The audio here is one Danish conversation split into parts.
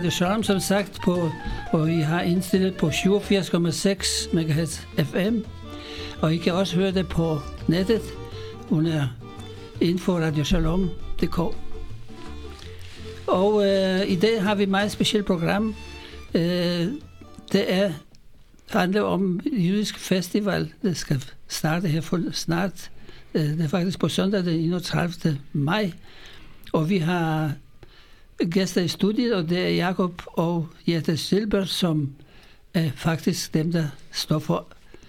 Radio Shalom, som sagt, og I har indstillet på 87,6 MHz FM, og I kan også høre det på nettet under info.radioshalom.dk. Og i dag har vi et meget specielt program. Det handler om jødisk festival, der skal starte her for snart. Det er faktisk på søndag den 31. maj, og vi har gæster i studiet, og det er Jakob og Jette Silber, som er faktisk dem, der står for,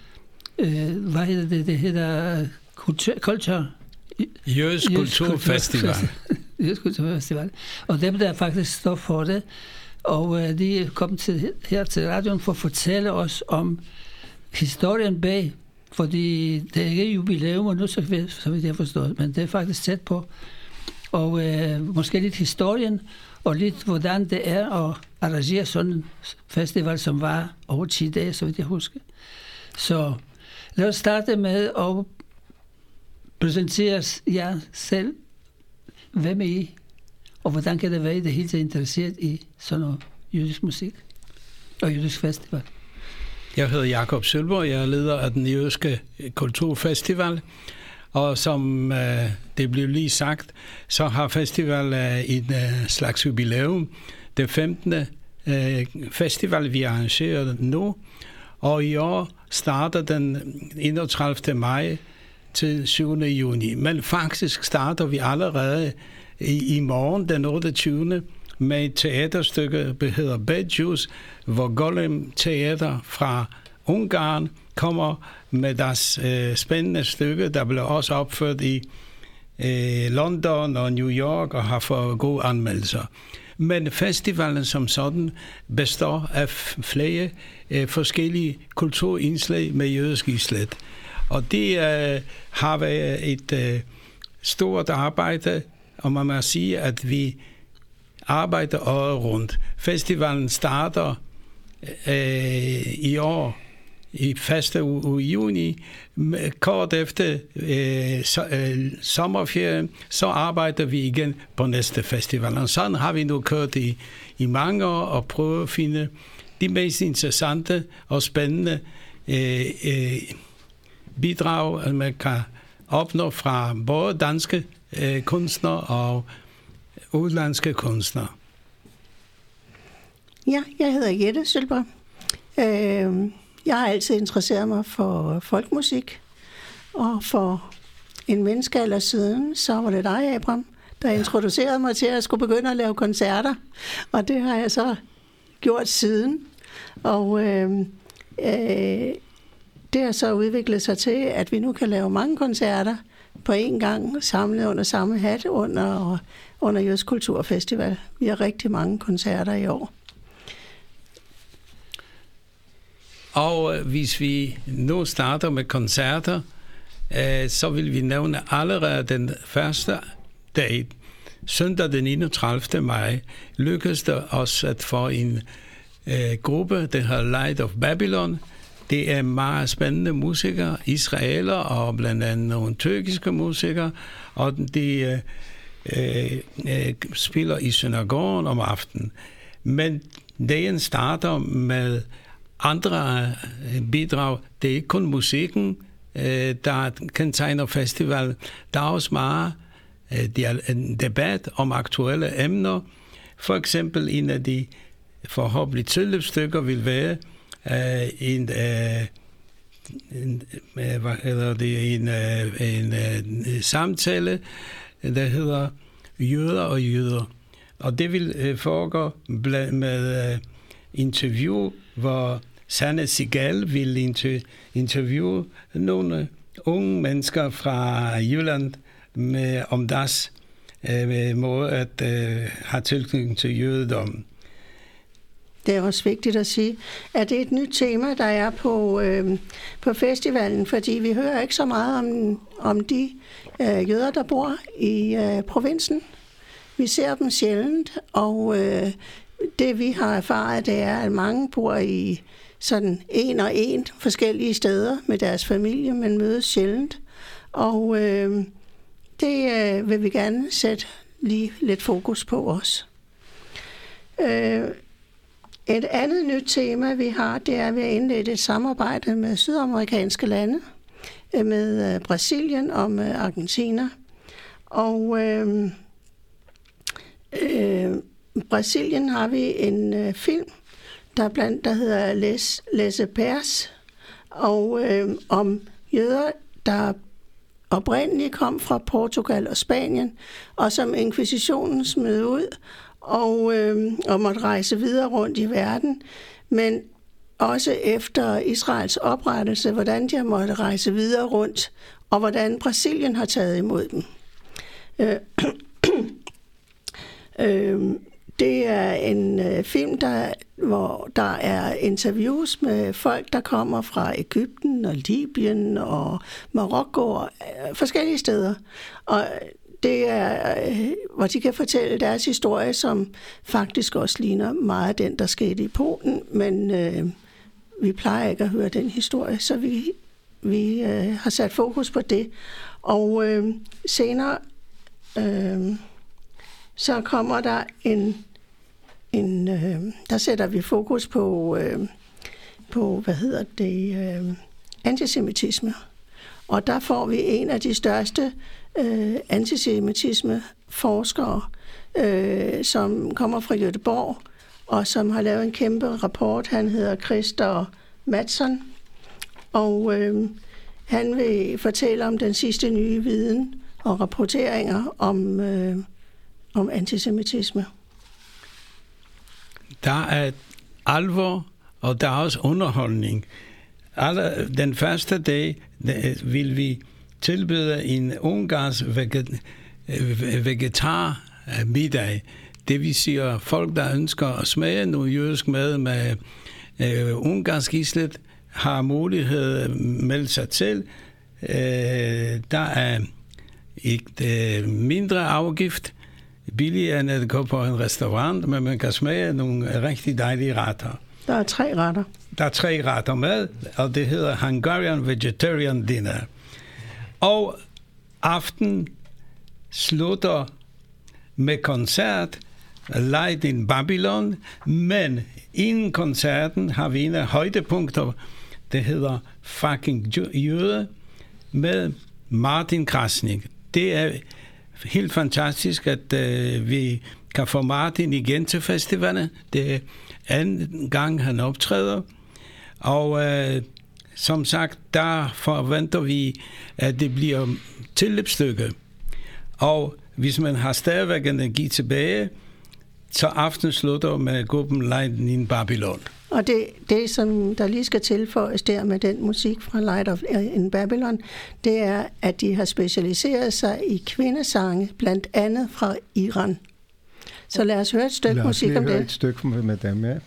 hvad hedder det? Det hedder Culture. Jødisk Kulturfestival. Jødisk Kulturfestival. Og dem, der faktisk står for det, og de er kommet her til radioen for at fortælle os om historien bag, fordi det er ikke jubilæum, og nu så vidt jeg har forstået, men det er faktisk tæt på. Og måske lidt historien, og lidt hvordan det er at arrangere sådan en festival, som var over 10 dage, så vidt jeg husker. Så lad os starte med at præsentere jer selv. Hvem er I? Og hvordan kan det være, I det hele taget interesseret i sådan noget jødisk musik og jødisk festival? Jeg hedder Jakob Sølberg, jeg er leder af den jødiske kulturfestival. Og som det blev lige sagt, så har festivalen en slags jubilæum. Det 15. festival, vi arrangerer nu. Og i år starter den 31. maj til 7. juni. Men faktisk starter vi allerede i morgen, den 28. med et teaterstykke, der hedder Bedjus, hvor Golem Teater fra Ungarn kommer med deres spændende stykke, der blev også opført i London og New York og har fået gode anmeldelser. Men festivalen som sådan består af flere forskellige kulturindslag med jødisk islet. Og det har været et stort arbejde, og man må sige, at vi arbejder året rundt. Festivalen starter i år i første uge i juni. Kort efter sommerferien, så arbejder vi igen på næste festival. Og sådan har vi nu kørt i mange år og prøvet at finde de mest interessante og spændende bidrag, man kan opnå fra både danske kunstnere og udlandske kunstnere. Ja, jeg hedder Jette Sølberg. Jeg har altid interesseret mig for folkmusik, og for en menneskealder siden, så var det dig, Abraham, der introducerede mig til at skulle begynde at lave koncerter, og det har jeg så gjort siden. Og det har så udviklet sig til, at vi nu kan lave mange koncerter på én gang, samlet under samme hat under Jødisk Kulturfestival. Vi har rigtig mange koncerter i år. Og hvis vi nu starter med koncerter, så vil vi nævne allerede den første dag, søndag den 31. maj, lykkedes det os at få en gruppe, der hedder Light of Babylon. Det er meget spændende musikere, israeler og blandt andet nogle tyrkiske musikere, og de spiller i synagogen om aftenen. Men dagen starter med andre bidrag. Det er ikke kun musikken, der kendetegner festival. Der er også meget en debat om aktuelle emner. For eksempel en af de forhåbentlig tilløbsstykker vil være en samtale, der hedder Jøder og jøder. Og det vil foregå med interview, hvor Sanne Sigal vil interviewe nogle unge mennesker fra Jylland om deres måde at have tilknytning til jødedommen. Det er også vigtigt at sige, at det er et nyt tema, der er på festivalen, fordi vi hører ikke så meget om de jøder, der bor i provinsen. Vi ser dem sjældent, og det vi har erfaret, det er, at mange bor i sådan en forskellige steder med deres familie, men mødes sjældent. Og det vil vi gerne sætte lige lidt fokus på os. Et andet nyt tema, vi har, det er, at vi har indledt et samarbejde med sydamerikanske lande, med Brasilien og med Argentina. Og Brasilien har vi en film, der hedder Les Pères, og om jøder, der oprindeligt kom fra Portugal og Spanien, og som inkvisitionen smed ud, og måtte rejse videre rundt i verden, men også efter Israels oprettelse, hvordan de måtte rejse videre rundt, og hvordan Brasilien har taget imod dem. Det er en film, hvor der er interviews med folk, der kommer fra Egypten og Libyen og Marokko og forskellige steder. Og det er, hvor de kan fortælle deres historie, som faktisk også ligner meget den, der skete i Polen, men vi plejer ikke at høre den historie, så vi har sat fokus på det. Og senere så kommer der der sætter vi fokus på antisemitisme. Og der får vi en af de største antisemitisme-forskere, som kommer fra Göteborg, og som har lavet en kæmpe rapport. Han hedder Christer Mattsson, og han vil fortælle om den sidste nye viden og rapporteringer om antisemitisme. Der er alvor, og der er også underholdning. Den første dag vil vi tilbyde en ungarsk vegetar middag. Det vil sige, folk, der ønsker at smage noget jødisk mad med ungarsk islet, har mulighed at melde sig til. Der er et mindre afgift, billigere end at gå på en restaurant, men man kan smage nogle rigtig dejlige retter. Der er 3 retter. Der er 3 retter med, og det hedder Hungarian Vegetarian Dinner. Og aften slutter med koncert, Light in Babylon, men inden koncerten har vi en af højdepunkter, det hedder Fucking Jøde, med Martin Krasnik. Det er helt fantastisk, at vi kan få Martin igen til festivalen. Det er anden gang, han optræder. Og som sagt, der forventer vi, at det bliver tilløbsstykke. Og hvis man har stadigvæk energi tilbage, så aften slutter med gruppen Light in Babylon. Og det, som der lige skal tilføjes der med den musik fra Light in Babylon, det er, at de har specialiseret sig i kvindesange, blandt andet fra Iran. Så lad os høre et stykke musik om det. Lad os høre et stykke med dem, ja.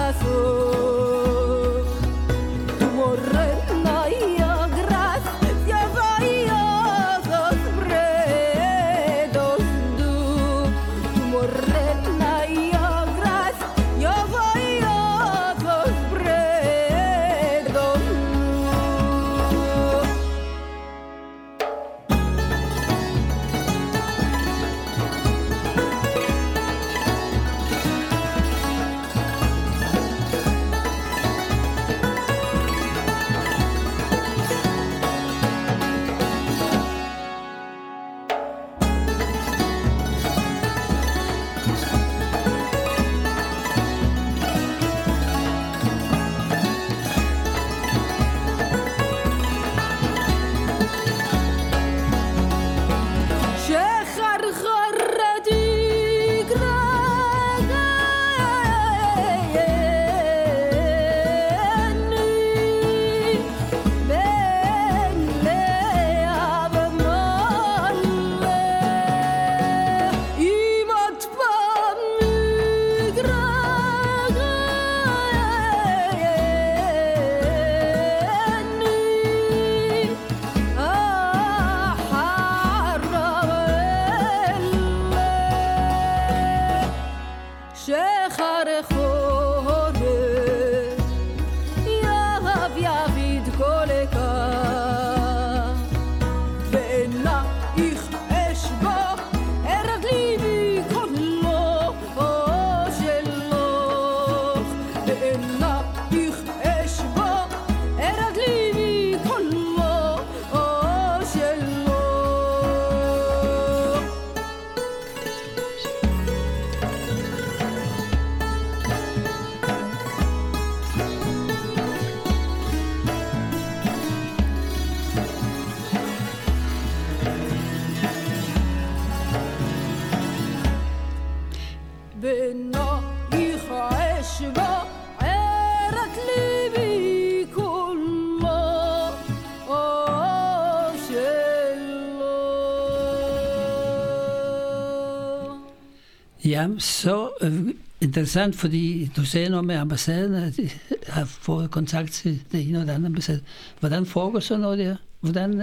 Ja, så interessant, fordi du sagde noget med ambassaden, at de har fået kontakt til det ene og det andet ambassade. Hvordan foregår så noget der? Hvordan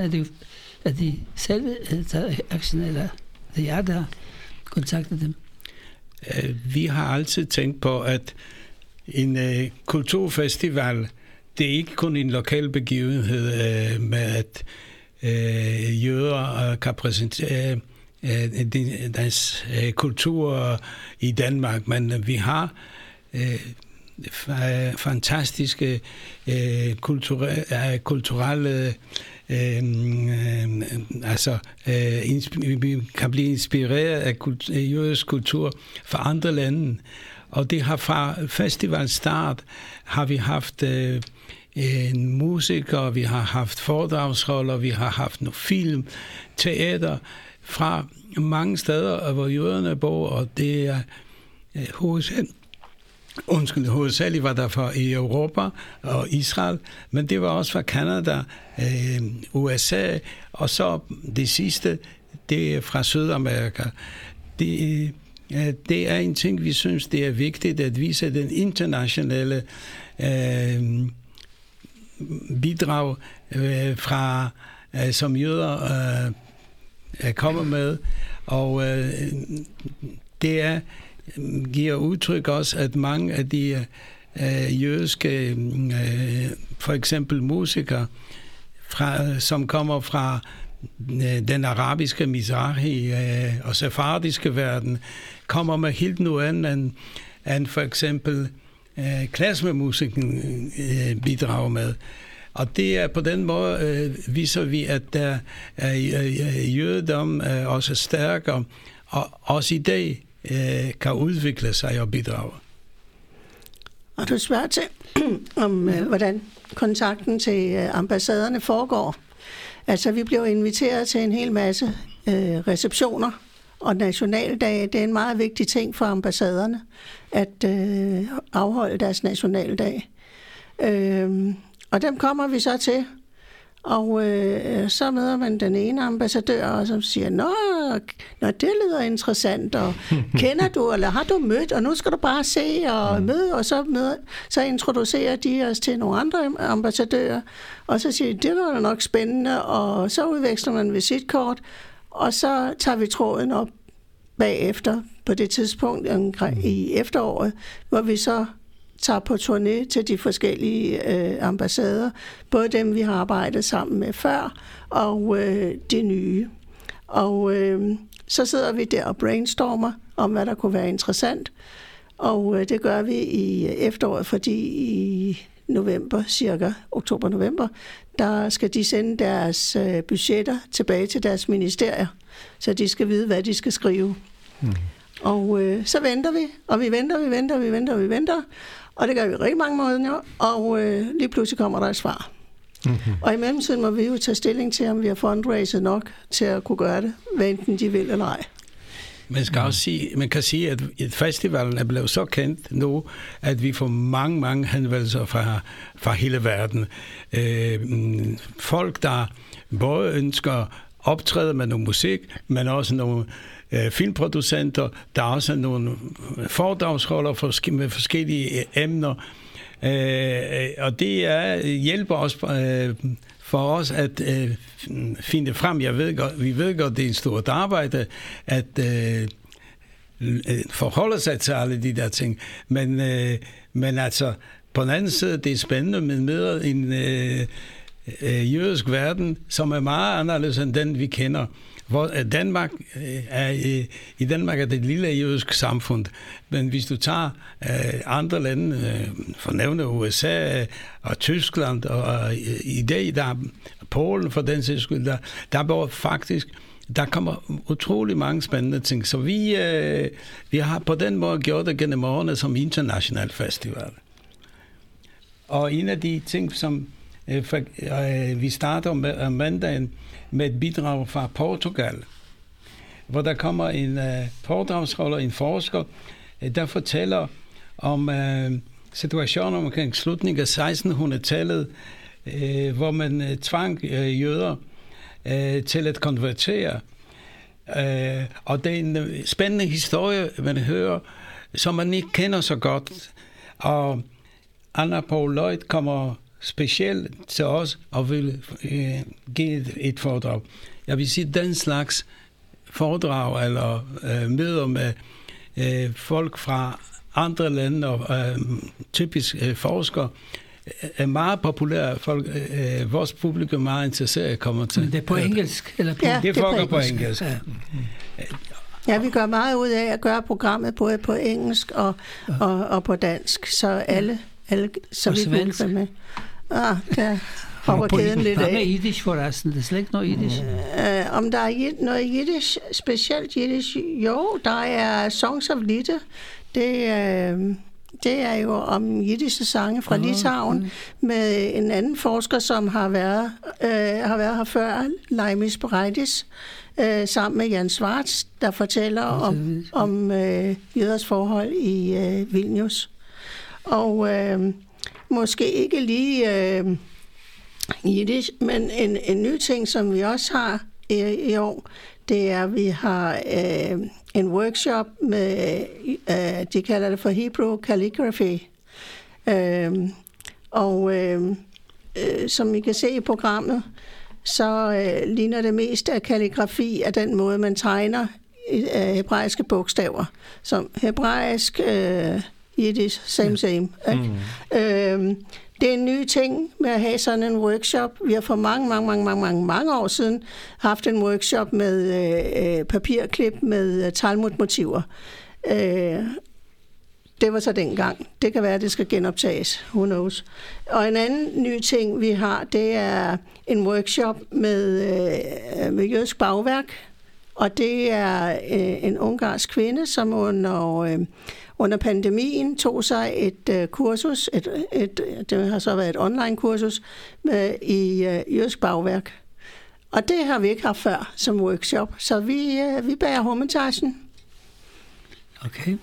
er de selv taget action, eller det er jer, der har kontaktet dem? Vi har altid tænkt på, at en kulturfestival, det er ikke kun en lokal begivenhed med, at jøder kan præsentere deres kultur i Danmark, men vi har fantastiske kulturelle vi kan blive inspireret af jødisk kultur fra andre lande, og det har fra festivalstart har vi haft en musiker, vi har haft foredragsholder, vi har haft noget film, teater fra mange steder, hvor jøderne bor, og det er hovedsageligt var der fra i Europa og Israel, men det var også fra Canada, USA, og så det sidste, det er fra Sydamerika. Det er en ting, vi synes, det er vigtigt at vise den internationale bidrag fra som jøder kommer med, og det giver udtryk også, at mange af de jødiske, for eksempel musikere, som kommer fra den arabiske Mizrahi og sefardiske verden, kommer med helt noget andet end for eksempel klassemusikken bidrager med. Og det er på den måde viser vi, at der jødedom også er stærkere, og også i dag kan udvikle sig og bidrage. Og du spørger til, om hvordan kontakten til ambassaderne foregår. Altså, vi blev inviteret til en hel masse receptioner, og nationaldag, det er en meget vigtig ting for ambassaderne, at afholde deres nationaldag. Og dem kommer vi så til, Og så møder man den ene ambassadør, og som siger, Nå, det lyder interessant, og kender du, eller har du mødt, og nu skal du bare se og møde, og så introducerer de os til nogle andre ambassadører, og så siger de, det var da nok spændende, og så udveksler man visitkort, og så tager vi tråden op bagefter, på det tidspunkt i efteråret, hvor vi så tager på turné til de forskellige ambassader, både dem, vi har arbejdet sammen med før, og de nye. Og så sidder vi der og brainstormer om, hvad der kunne være interessant, og det gør vi i efteråret, fordi i november, cirka oktober-november, der skal de sende deres budgetter tilbage til deres ministerier, så de skal vide, hvad de skal skrive. Og så venter vi, og vi venter, og det gør vi rigtig mange måneder, og lige pludselig kommer der et svar. Og i mellemtiden må vi jo tage stilling til, om vi har fundraiset nok til at kunne gøre det, hvad enten de vil eller ej. Man kan sige, at festivalen er blevet så kendt nu, at vi får mange henvendelser fra hele verden. Folk, der både ønsker optræde med noget musik, men også nogle filmproducenter, der er også nogle foredragsholdere med forskellige emner, og det hjælper os for os at finde frem. Vi ved godt, det er et stort arbejde at forholde sig til alle de der ting, men altså på den anden side, det er spændende med en jødisk verden, som er meget anderledes end den, vi kender. I Danmark er det et lille jødisk samfund, men hvis du tager andre lande, for nævne USA og Tyskland, og i dag, der Polen for den sags skyld, der kommer utrolig mange spændende ting. Så vi har på den måde gjort det gennem årene som international festival. Og en af de ting, som vi starter om mandagen med et bidrag fra Portugal, hvor der kommer en foredragsholder, en forsker, der fortæller om situationer omkring slutningen af 1600-tallet, hvor man tvang jøder til at konvertere. Og det er en spændende historie, man hører, som man ikke kender så godt. Og Anna Paul Lloyd kommer specielt til os og vil give et foredrag. Jeg vil sige, den slags foredrag eller møder med folk fra andre lande og typisk forskere er meget populære. Vores publikum er meget interesseret kommer til. Men det er på engelsk? Eller på? Ja, det foregår på engelsk. Ja, vi gør meget ud af at gøre programmet både på engelsk og på dansk, så alle så vi kan være med. Der hopper kæden lidt af. Hvad med Yiddish forresten? Det er slet ikke noget Yiddish. Om der er noget Yiddish, specielt Yiddish? Jo, der er Songs of Litte. Det er jo om jiddische sange fra Litauen med en anden forsker, som har været her før, Laimis Bereidis, sammen med Jan Schwartz, der fortæller om jøders forhold i Vilnius. Og måske ikke lige Yiddish, men en ny ting, som vi også har i år, det er, at vi har en workshop med, de kalder det for Hebrew Calligraphy. Som I kan se i programmet, så ligner det mest af kalligrafi af den måde, man tegner hebraiske bogstaver. Som hebraisk, Yiddish, same. Det er en ny ting med at have sådan en workshop. Vi har for mange år siden haft en workshop med papirklip med Talmud-motiver. Det var så dengang. Det kan være, at det skal genoptages. Who knows? Og en anden ny ting, vi har, det er en workshop med jødisk bagværk. Og det er en ungarsk kvinde, som under pandemien tog sig et kursus, det har så været et online-kursus, i jødisk bagværk. Og det har vi ikke haft før som workshop, så vi bærer Hermitagen. Okay.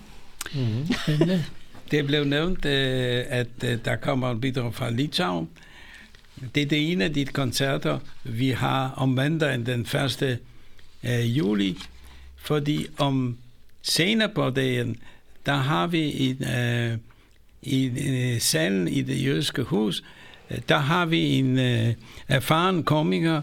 Det blev nævnt, at der kommer en bidrag fra Litauen, det er det ene af de koncerter, vi har om mandagen den 1. Juli, fordi om senere på dagen, der har vi i salen i det jødiske hus, der har vi en erfaren komiker,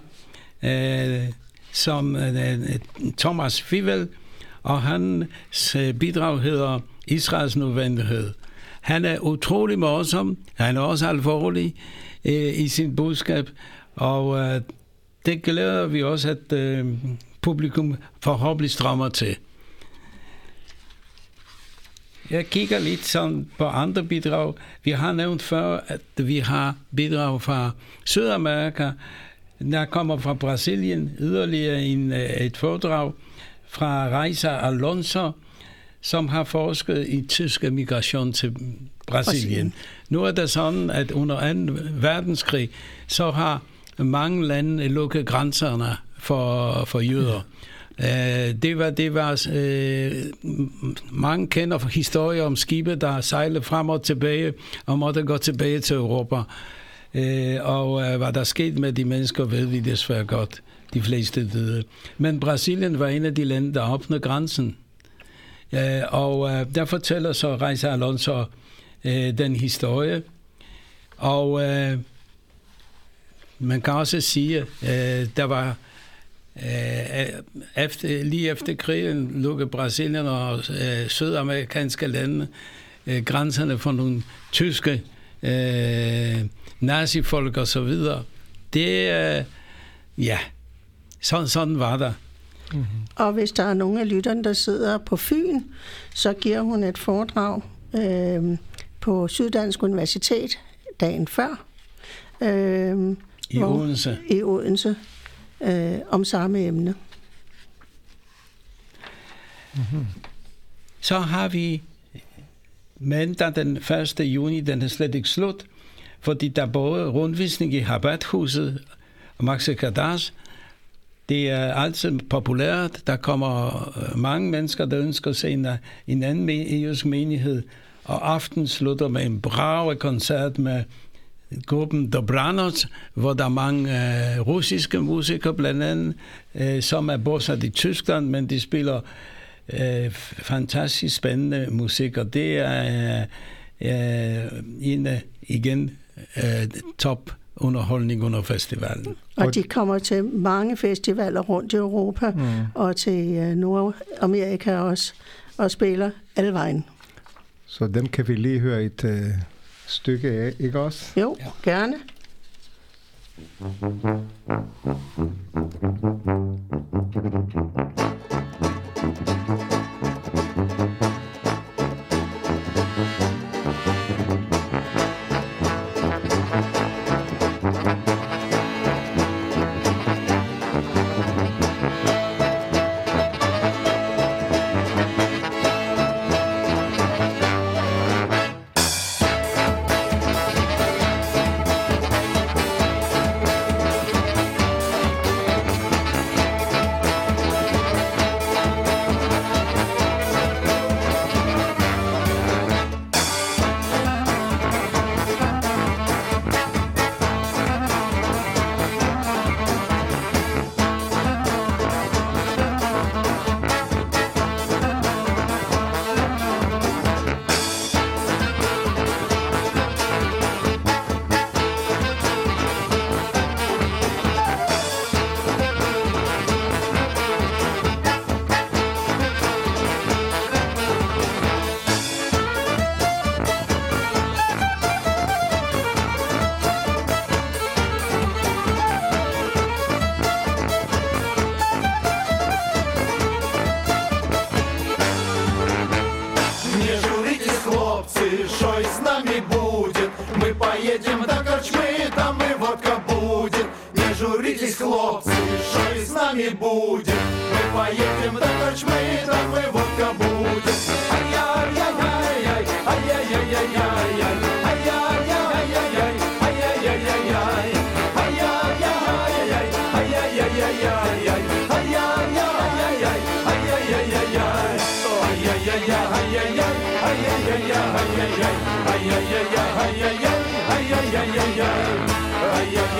som Thomas Fivel, og hans bidrag hedder Israels nødvendighed. Han er utrolig morsom, han er også alvorlig i sin budskab, og det glæder vi også, at publikum forhåbentlig strømmer til. Jeg kigger lidt sådan på andre bidrag. Vi har nævnt før, at vi har bidrag fra Sydamerika. Der kommer fra Brasilien yderligere et foredrag fra Raiza Alonso, som har forsket i tysk migration til Brasilien. Nu er det sådan, at under 2. verdenskrig, så har mange lande lukket grænserne for jøder. Det var mange kender historier om skibe, der sejlede frem og tilbage og måtte gå tilbage til Europa. Og hvad der skete med de mennesker, ved vi desværre godt. De fleste døde. Men Brasilien var en af de lande, der åbnede grænsen. Og der fortæller så Raiza Alonso den historie. Og man kan også sige, der var lige efter krigen lukkede Brasilien og sydamerikanske lande grænserne for nogle tyske nazifolk og så videre. Det sådan var der. Mm-hmm. Og hvis der er nogle af lytterne, der sidder på Fyn, så giver hun et foredrag på Syddansk Universitet dagen før. I Odense. I Odense. Om samme emne. Mm-hmm. Så har vi mandag den 1. juni, den er slet ikke slut, fordi der er både rundvisning i Habathuset og Maxi Kadas. Det er altid populært. Der kommer mange mennesker, der ønsker at se en anden jødisk menighed, og aften slutter med en brave koncert med gruppen Dobranoc, hvor der er mange russiske musikere blandt andet, som er bosat i Tyskland, men de spiller fantastisk spændende musik, og det er igen top underholdning under festivalen. Og de kommer til mange festivaler rundt i Europa og til Nordamerika også, og spiller alle vejen. Så dem kan vi lige høre et stykke af, ikke også? Jo, ja. Gerne. Ay,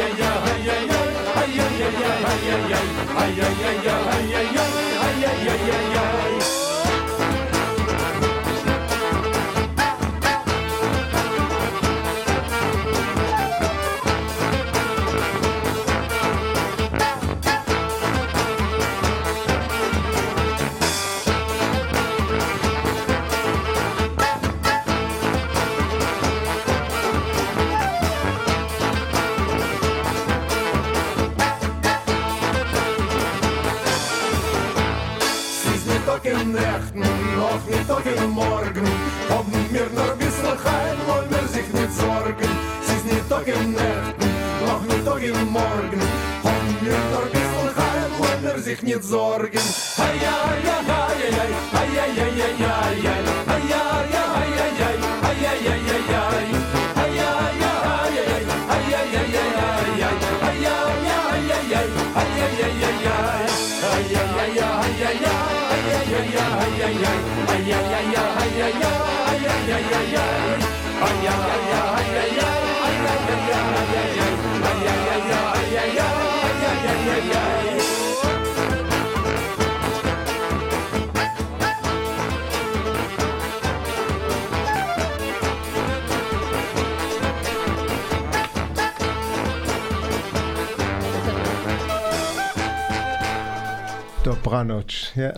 nicht auch in Morgen. Haben wir noch ein bisschen heim, wollen wir sich nicht sorgen. Es ist nicht auch in Nächten, noch nicht auch in Morgen. Haben wir noch ein bisschen heim, wollen wir sich nicht sorgen. Hey, ja, ja, ja, ja, ja, ja, ja, ja, ja, ja, hey, ja, ja, ja, ja, ja, ja, ja, ja, ja, hey, ja, ja, ja, ja, ja, ja, ja, hey, ja, ja, ja, ja, ja, ja, ja, ja, hey, ja, ja, ja, ja, ja, ja, ja, ja, ja, hey, ja, ja, ja, ja, ja, ja, ja, ja, hey, ja, ja, ja, ja, ja, ja, ja, ja, ja, hey, ja, ja, ja, ja, ja, ja, ja. Dobranoc, ja.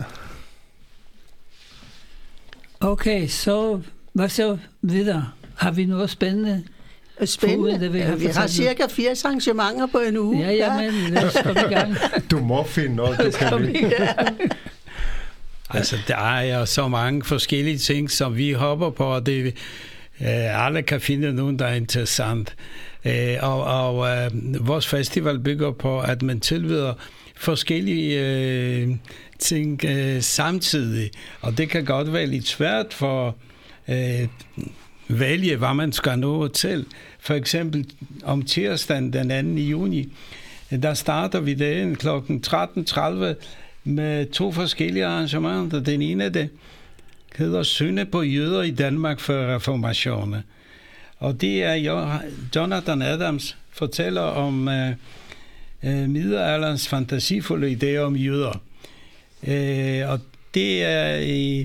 Okay, så hvad så videre? Har vi noget spændende? Spændende. Vi har cirka 80 arrangementer på en uge. Ja, men lad os komme i gang. Du må finde noget, du kan lide. Altså, der er så mange forskellige ting, som vi hopper på, og det alle kan finde nogen, der er interessant. Og vores festival bygger på, at man tilbyder forskellige ting samtidig, og det kan godt være lidt svært for vælge, hvad man skal nå til. For eksempel om tirsdagen den 2. juni, der starter vi dagen kl. 13.30 med 2 forskellige arrangementer. Den ene det hedder Synde på jøder i Danmark før reformationen. Og det er Jonathan Adams fortæller om middelalderens fantasifulde idéer om jøder. Og det er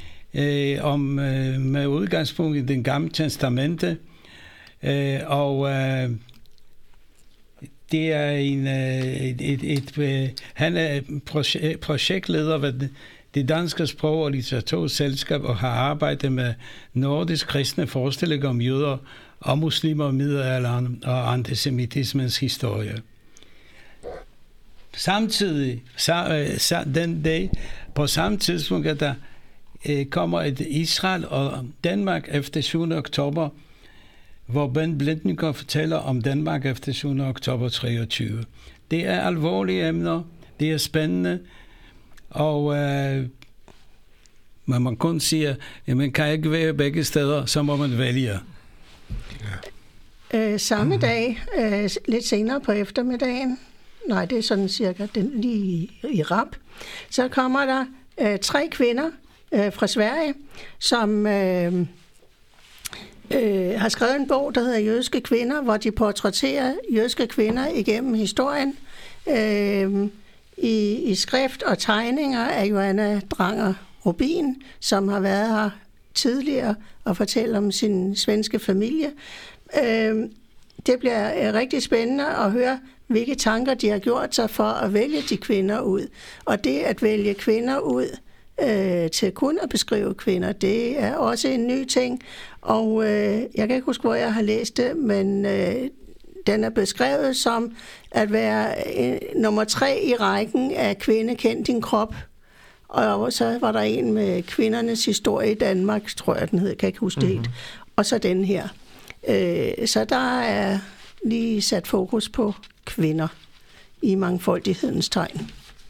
med udgangspunkt i den gamle testamente. Og det er han er projektleder ved det danske sprog- og litteraturselskab og har arbejdet med nordisk kristne forestillinger om jøder og muslimer i middelalderen og antisemitismens historie. Samtidig, den dag, på samme tidspunkt, at der kommer et Israel og Danmark efter 7. oktober, hvor Ben Blendniker fortæller om Danmark efter 7. oktober 23. Det er alvorlige emner, det er spændende, og man kun siger, at man kan ikke være begge steder, så må man vælge. Samme dag, lidt senere på eftermiddagen, nej, det er sådan cirka lige i rap, så kommer der 3 kvinder fra Sverige, som har skrevet en bog, der hedder Jødiske Kvinder, hvor de portrætterer jødiske kvinder igennem historien i skrift og tegninger af Johanna Dranger Rubin, som har været her tidligere og fortæller om sin svenske familie. Det bliver rigtig spændende at høre, hvilke tanker de har gjort sig for at vælge de kvinder ud. Og det at vælge kvinder ud til kun at beskrive kvinder, det er også en ny ting. Og jeg kan ikke huske, hvor jeg har læst det, men den er beskrevet som at være nummer 3 i rækken af Kvinde kend din krop. Og så var der en med kvindernes historie i Danmark, tror jeg den hed, kan ikke huske det helt. Og så den her. Så der er lige sat fokus på kvinder i mangfoldighedens tegn.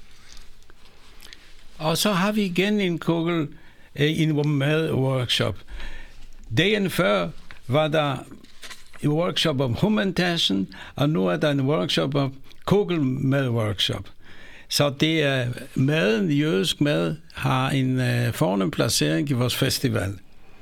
Og så har vi igen en kugel i en mad-workshop. Dagen før var der en workshop om humentassen, og nu er der en workshop om kugelmad-workshop. Så det er maden, jødisk mad, har en fornem placering i vores festival.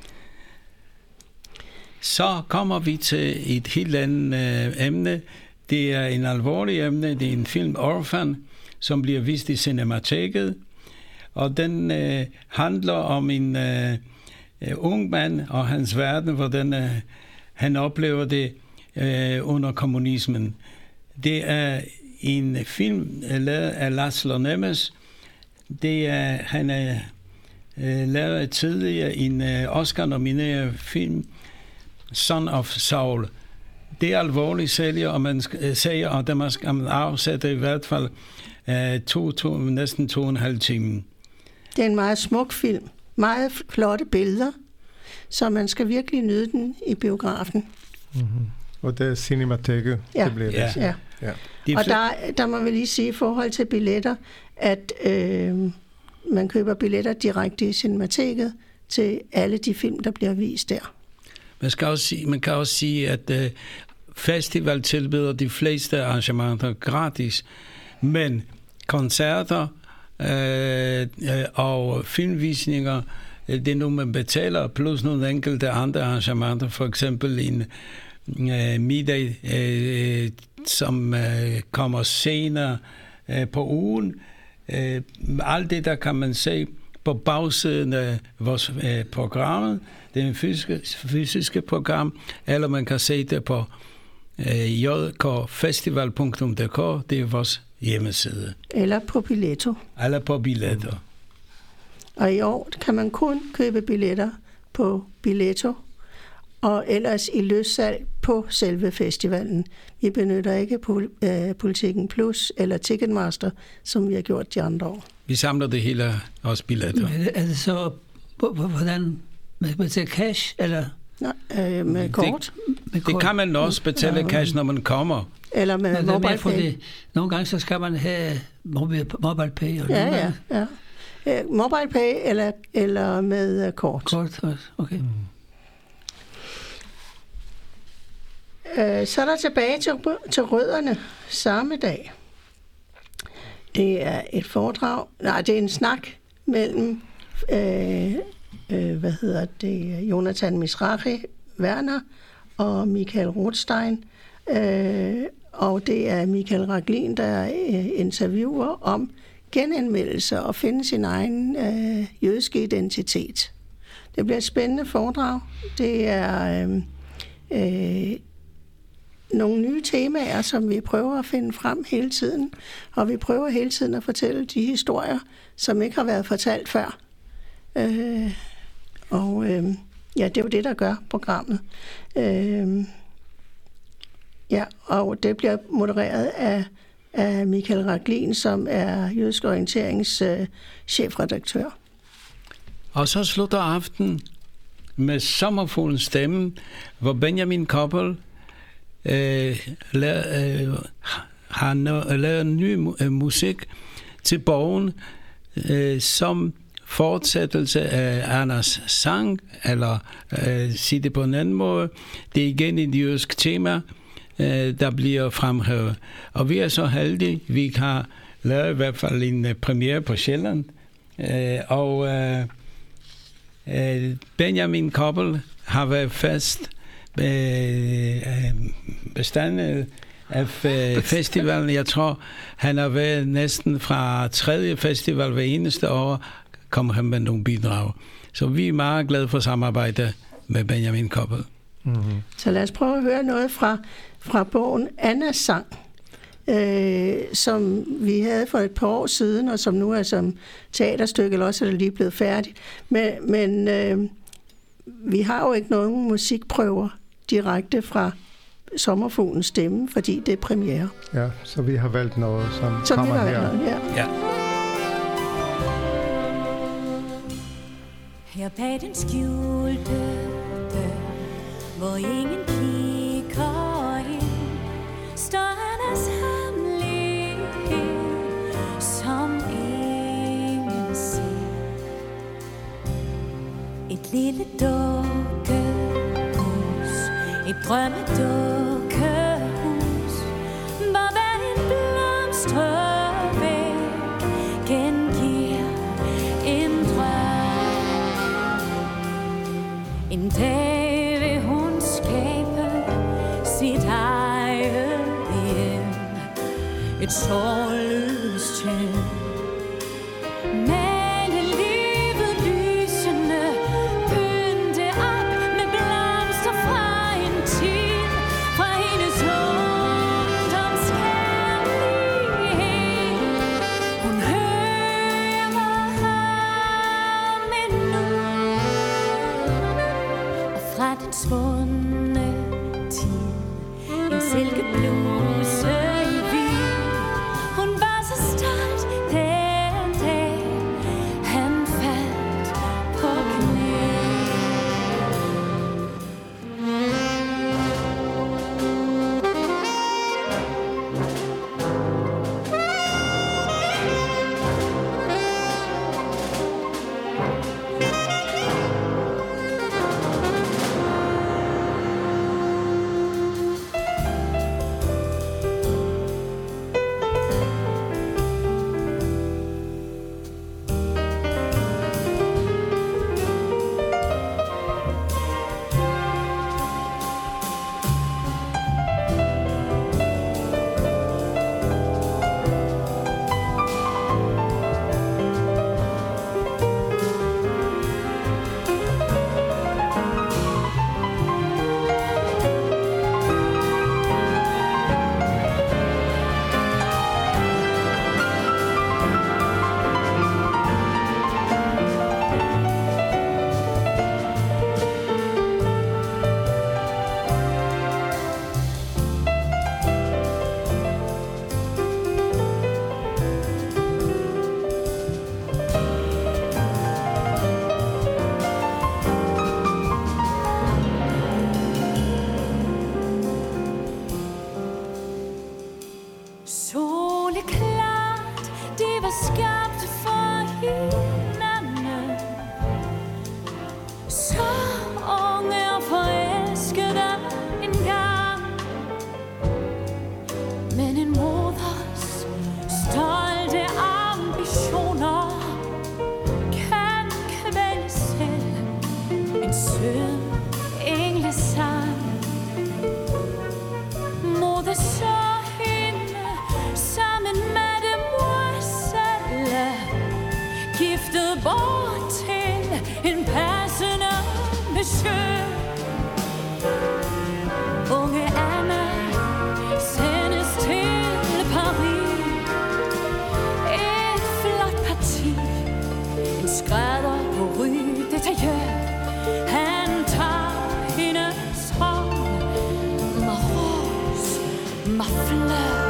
Så kommer vi til et helt andet emne. Det er en alvorlig emne. Det er en film, Orphan, som bliver vist i Cinemateket. Og den handler om en ung mand og hans verden, hvordan han oplever det under kommunismen. Det er en film lavet af Laszlo Nemes. Han er lavet tidligere en Oscar-nomineret film, Son of Saul. Det er alvorligt sælger, og man siger, og der skal man afsætte i hvert fald næsten 2,5 timer. Det er en meget smuk film. meget flotte billeder, så man skal virkelig nyde den i biografen. Mm-hmm. Og det er Cinemateket, Ja. det bliver det. Ja. Ja. Og der må vi lige sige i forhold til billetter, at man køber billetter direkte i Cinemateket til alle de film, der bliver vist der. Man kan også sige, at festival tilbyder de fleste arrangementer gratis, men koncerter og filmvisninger, det er nu, man betaler, plus nogle enkelte andre arrangementer, for eksempel en middag, som kommer senere på ugen. Alt det, der kan man se på bagsiden af vores programmet, det er en fysiske program, eller man kan se det på jkfestival.dk, det er vores hjemmeside. Eller på Billetto. Eller på Billetto. Og i år kan man kun købe billetter på Billetto, og ellers i løssalg på selve festivalen. Vi benytter ikke Politiken Plus eller Ticketmaster, som vi har gjort de andre år. Vi samler det hele også billetter. Er det så, hvordan, med cash, eller? Nej, med kort. Det kan man også betale cash, når man kommer. Eller med MobilePay. Nogle gange så skal man have MobilePay. Ja. MobilePay eller med kort. Kort, okay. Så er der tilbage til rødderne samme dag. Det er et foredrag. Nej, det er en snak mellem Jonathan Mizrahi Werner og Michael Rothstein. Og det er Michael Raglin, der interviewer om genindmeldelse og finde sin egen jødiske identitet. Det bliver et spændende foredrag. Det er nogle nye temaer, som vi prøver at finde frem hele tiden. Og vi prøver hele tiden at fortælle de historier, som ikke har været fortalt før. Det er jo det, der gør programmet. Og det bliver modereret af Michael Raglin, som er Jødisk Orienterings chefredaktør. Og så slutter aften med Sommerfuglens stemme, hvor Benjamin Koppel har lavet ny musik til Borgen, som fortsættelse af Anders sang, eller sige det på en anden måde. Det er igen et jødisk tema, der bliver fremhævet. Og vi er så heldige, vi har lavet i hvert fald en premiere på Sjælland, og Benjamin Koppel har været fast bestandet af festivalen. Jeg tror, han har været næsten fra 3. festival hver eneste år, kommer han med nogle bidrag. Så vi er meget glade for samarbejde med Benjamin Koppel. Mm-hmm. Så lad os prøve at høre noget fra bogen Annas sang, som vi havde for et par år siden, og som nu er som teaterstykke, eller også er det lige blevet færdigt. Men vi har jo ikke nogen musikprøver direkte fra Sommerfuglens stemme, fordi det er premiere. Ja, så vi har valgt noget, som kommer her. Ja. Her bag den skjulte dør, hvor ingen kigger ind, står Annas hemmelighed, som ingen ser. Et lille dukkehus, et drømmedukkehus, hvor hver en blomstervæg gengiver en drøm. En dag vil hun skabe sit eget hjem, et sorgløst hjem. Male livet lysende, pynte op med blomster fra en tid, fra hendes ungdomskærlighed. Hun hører ham endnu, og fra den svundne tid, en silkebluse i hvid. Hun var så stolt den dag, han faldt på der så hende sammen med demoiselle, giftet bort til en passende monsieur. Unge Anna sendes til Paris, et flot parti, en skrædder på Rue de Tailleur. Han tager hendes hånd, ma rose, ma fleur.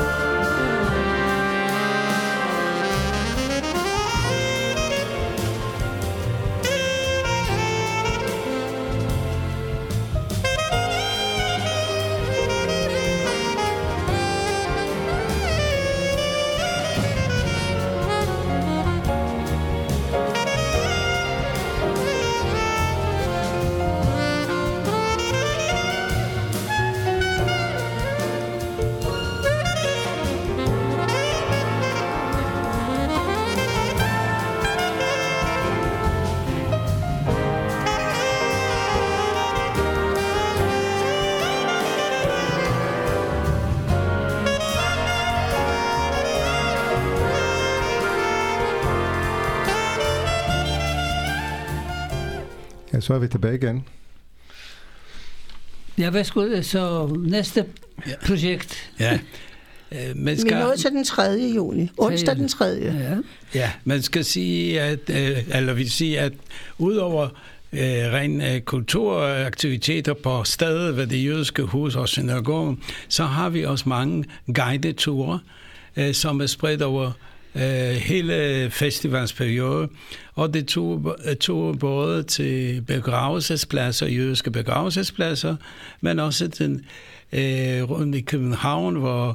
Ja, så er vi tilbage igen. Ja, værsgo, så næste projekt. Ja. Vi nåede til den 3. juni. Onsdag den 3. Ja. Ja, man skal sige, at udover ren kulturaktiviteter på stedet ved det jødiske hus og synagogen, så har vi også mange guideture, som er spredt over hele festivalsperiode, og det tog både til begravelsespladser, jødiske begravelsespladser, men også den rundt i København, hvor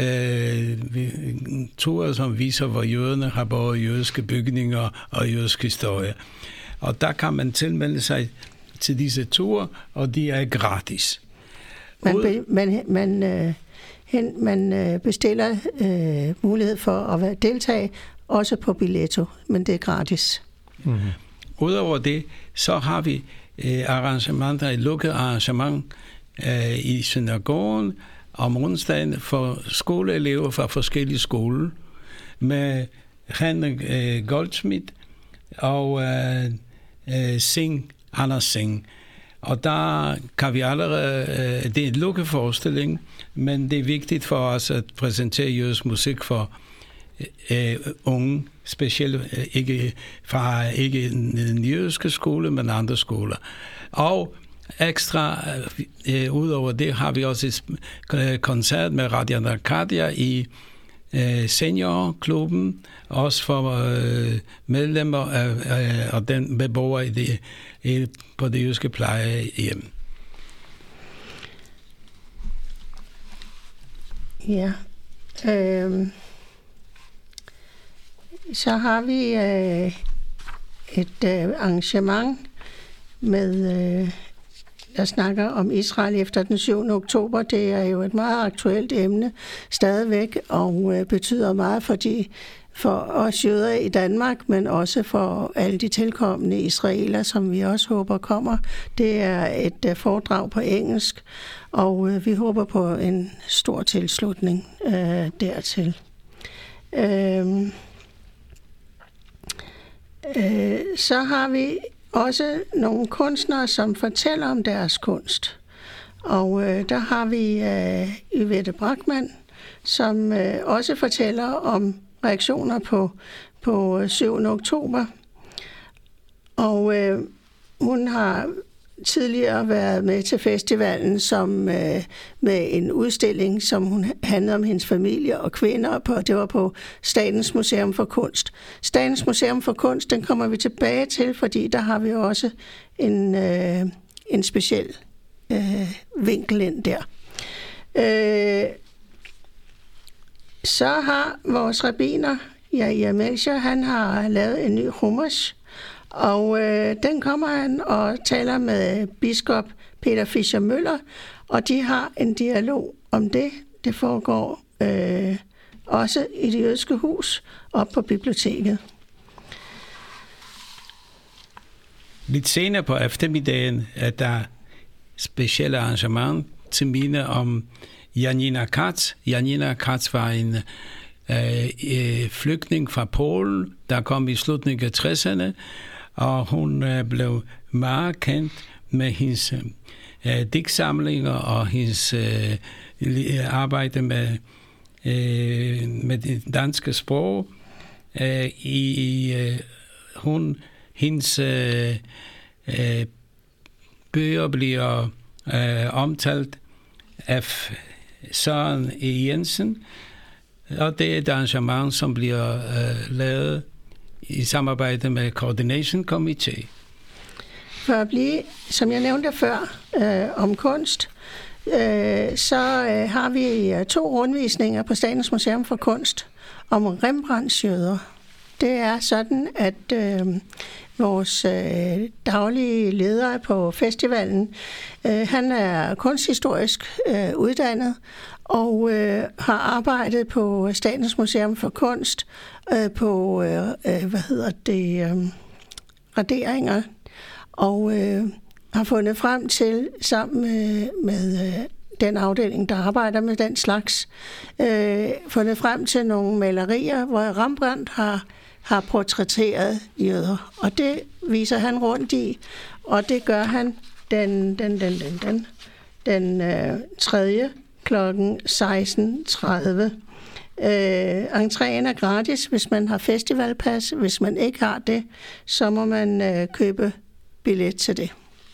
ture, som viser, hvor jøderne har både jødiske bygninger og jødisk historie. Og der kan man tilmelde sig til disse ture, og de er gratis. Man bestiller mulighed for at deltage, også på Billetto, men det er gratis. Mm-hmm. Udover det, så har vi arrangementer, et lukket arrangement i synagogen om onsdagen for skoleelever fra forskellige skoler med Henrik Goldschmidt og Anders Singh. Og der kan vi allerede, det er en lukket forestilling, men det er vigtigt for os at præsentere jødisk musik for unge, specielt ikke den jødiske skole, men andre skoler. Og ekstra, udover det, har vi også et koncert med Radio Arcadia i seniorklubben, også for medlemmer og den beboere på det jødiske plejehjem. Ja. Så har vi et arrangement med der snakker om Israel efter den 7. oktober. Det er jo et meget aktuelt emne stadigvæk, og betyder meget for os jøder i Danmark, men også for alle de tilkommende israeler, som vi også håber kommer. Det er et foredrag på engelsk, og vi håber på en stor tilslutning dertil. Så har vi også nogle kunstnere, som fortæller om deres kunst. Og der har vi Yvette Brachmann, som også fortæller om reaktioner på 7. oktober. Og hun har tidligere været med til festivalen som med en udstilling, som hun handlede om hendes familie og kvinder. Det var på Statens Museum for Kunst. Statens Museum for Kunst, den kommer vi tilbage til, fordi der har vi også en speciel vinkel ind der. Så har vores rabbiner, Yair Melchior, han har lavet en ny hummus, og den kommer han og taler med biskop Peter Fischer-Møller, og de har en dialog om det. Det foregår også i det jødiske hus op på biblioteket. Lidt senere på eftermiddagen er der specielle arrangement til minde om Janina Katz. Janina Katz var en flygtning fra Polen, der kom i slutningen af 60'erne, og hun blev meget kendt med hendes digtsamlinger og hendes arbejde med det danske sprog. Hendes bøger bliver omtalt af Søren E. Jensen, og det er et arrangement, som bliver lavet i samarbejde med Coordination Committee. For at blive, som jeg nævnte før, om kunst, så har vi 2 rundvisninger på Statens Museum for Kunst om Rembrandts jøder. Det er sådan, at vores daglige leder på festivalen, han er kunsthistorisk uddannet og har arbejdet på Statens Museum for Kunst på raderinger, og har fundet frem til, sammen med den afdeling, der arbejder med den slags, fundet frem til nogle malerier, hvor Rembrandt har portrætteret jøder. Og det viser han rundt i, og det gør han den 3. klokken 16:30. Entréen er gratis, hvis man har festivalpas. Hvis man ikke har det, så må man købe billet til det.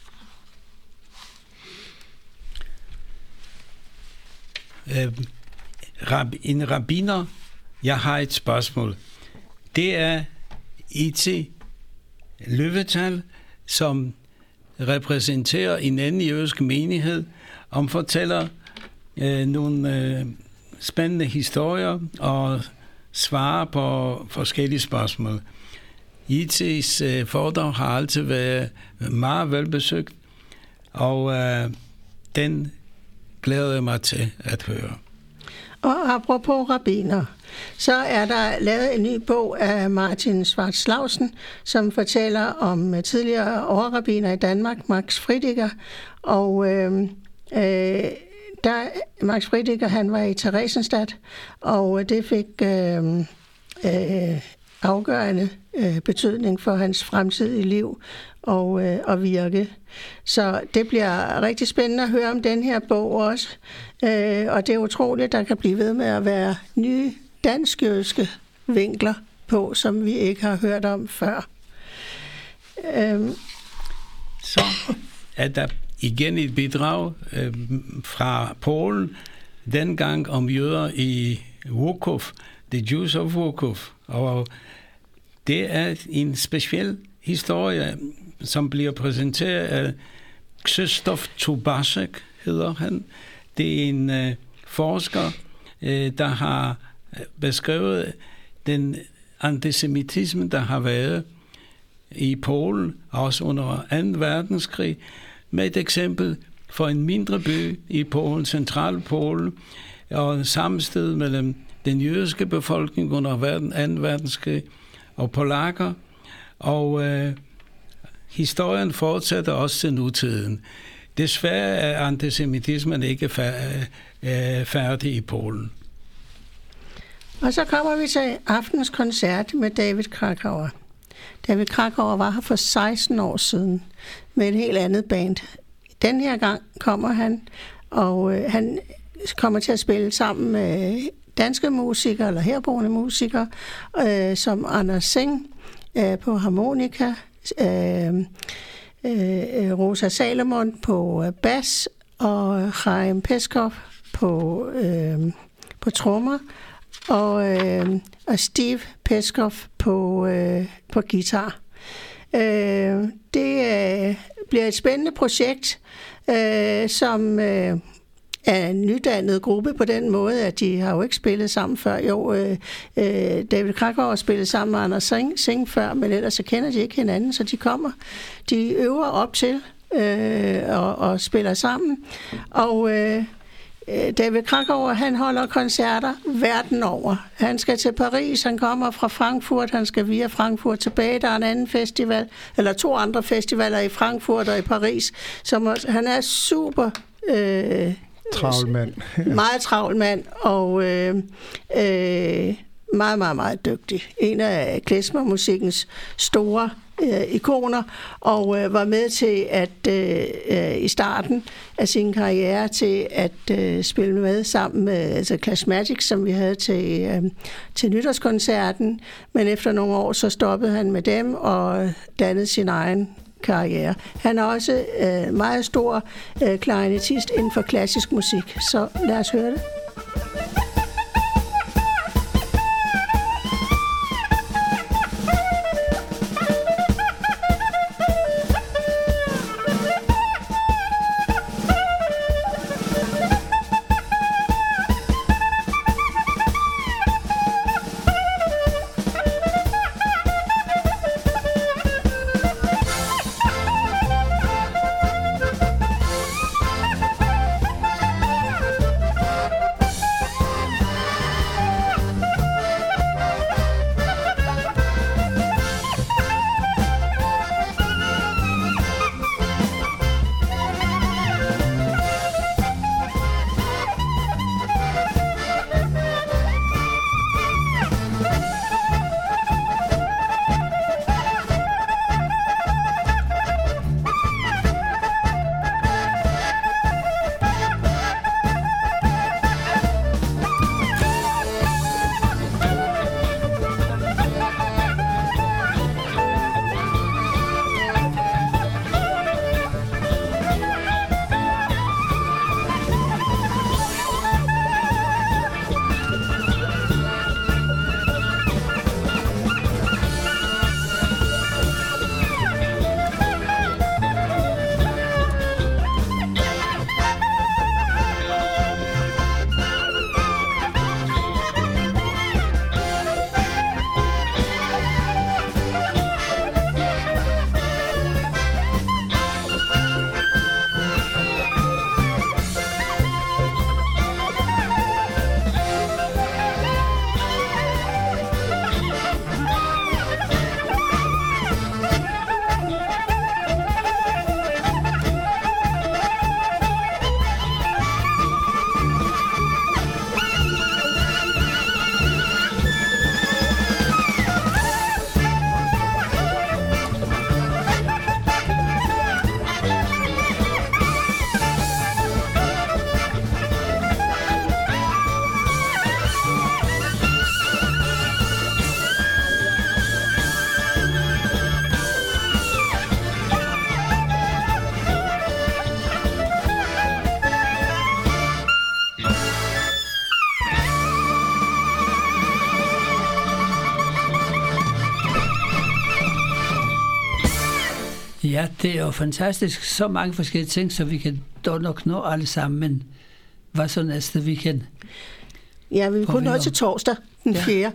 En rabbiner, jeg har et spørgsmål. Det er E.T. Løvetal, som repræsenterer en anden jødisk menighed, og fortæller nogle spændende historier og svarer på forskellige spørgsmål. E.T.'s foredrag har altid været meget velbesøgt, og den glæder jeg mig til at høre. Og apropos rabbiner, så er der lavet en ny bog af Martin Schwarz-Lausen, som fortæller om tidligere overrabbiner i Danmark, Max Friedrich. Og Max Friedrich, han var i Theresienstadt, og det fik afgørende betydning for hans fremtidige liv og virke. Så det bliver rigtig spændende at høre om den her bog også. Og det er utroligt, der kan blive ved med at være nye dansk-jødiske vinkler på, som vi ikke har hørt om før. Så er der igen et bidrag fra Polen, dengang om jøder i Włocków, The Jews of Włocków. Og det er en speciel historie, som bliver præsenteret af Krzysztof Tubaszek, hedder han. Det er en forsker, der har beskrevet den antisemitisme, der har været i Polen, også under 2. verdenskrig, med et eksempel for en mindre by i Polen, Centralpolen, og sammenstød mellem den jødiske befolkning under 2. verdenskrig og polakker, og historien fortsætter også til nutiden. Desværre er antisemitismen ikke færdig i Polen. Og så kommer vi til aftens koncert med David Krakauer. David Krakauer var her for 16 år siden med et helt andet band. Den her gang kommer han, og han kommer til at spille sammen med danske musikere, eller herboende musikere, som Anders Singh på harmonika, Rosa Salomon på bas, og Chaim Peskov på trommer, og Steve Peskov på guitar. Det bliver et spændende projekt, som er en nydannet gruppe på den måde, at de har jo ikke spillet sammen før. Jo, David Krakauer har spillet sammen med Anders Singh før, men ellers så kender de ikke hinanden, så de øver op til og spiller sammen. Og David Krakauer, han holder koncerter verden over. Han skal til Paris, han kommer fra Frankfurt, han skal via Frankfurt tilbage. Der er en anden festival, eller 2 andre festivaler i Frankfurt og i Paris. Han er super Travl mand. Meget travl mand, og meget, meget, meget dygtig. En af klezmermusikkens store ikoner, og var med til at i starten af sin karriere til at spille med sammen med The Clashmatics, som vi havde til nytårskoncerten, men efter nogle år så stoppede han med dem og dannede sin egen karriere. Han er også meget stor klarinettist inden for klassisk musik, så lad os høre det. Ja, det er jo fantastisk. Så mange forskellige ting, så vi kan dog nok nå alle sammen. Men hvad så næste weekend? Ja, vi vil kun nå til torsdag den 4.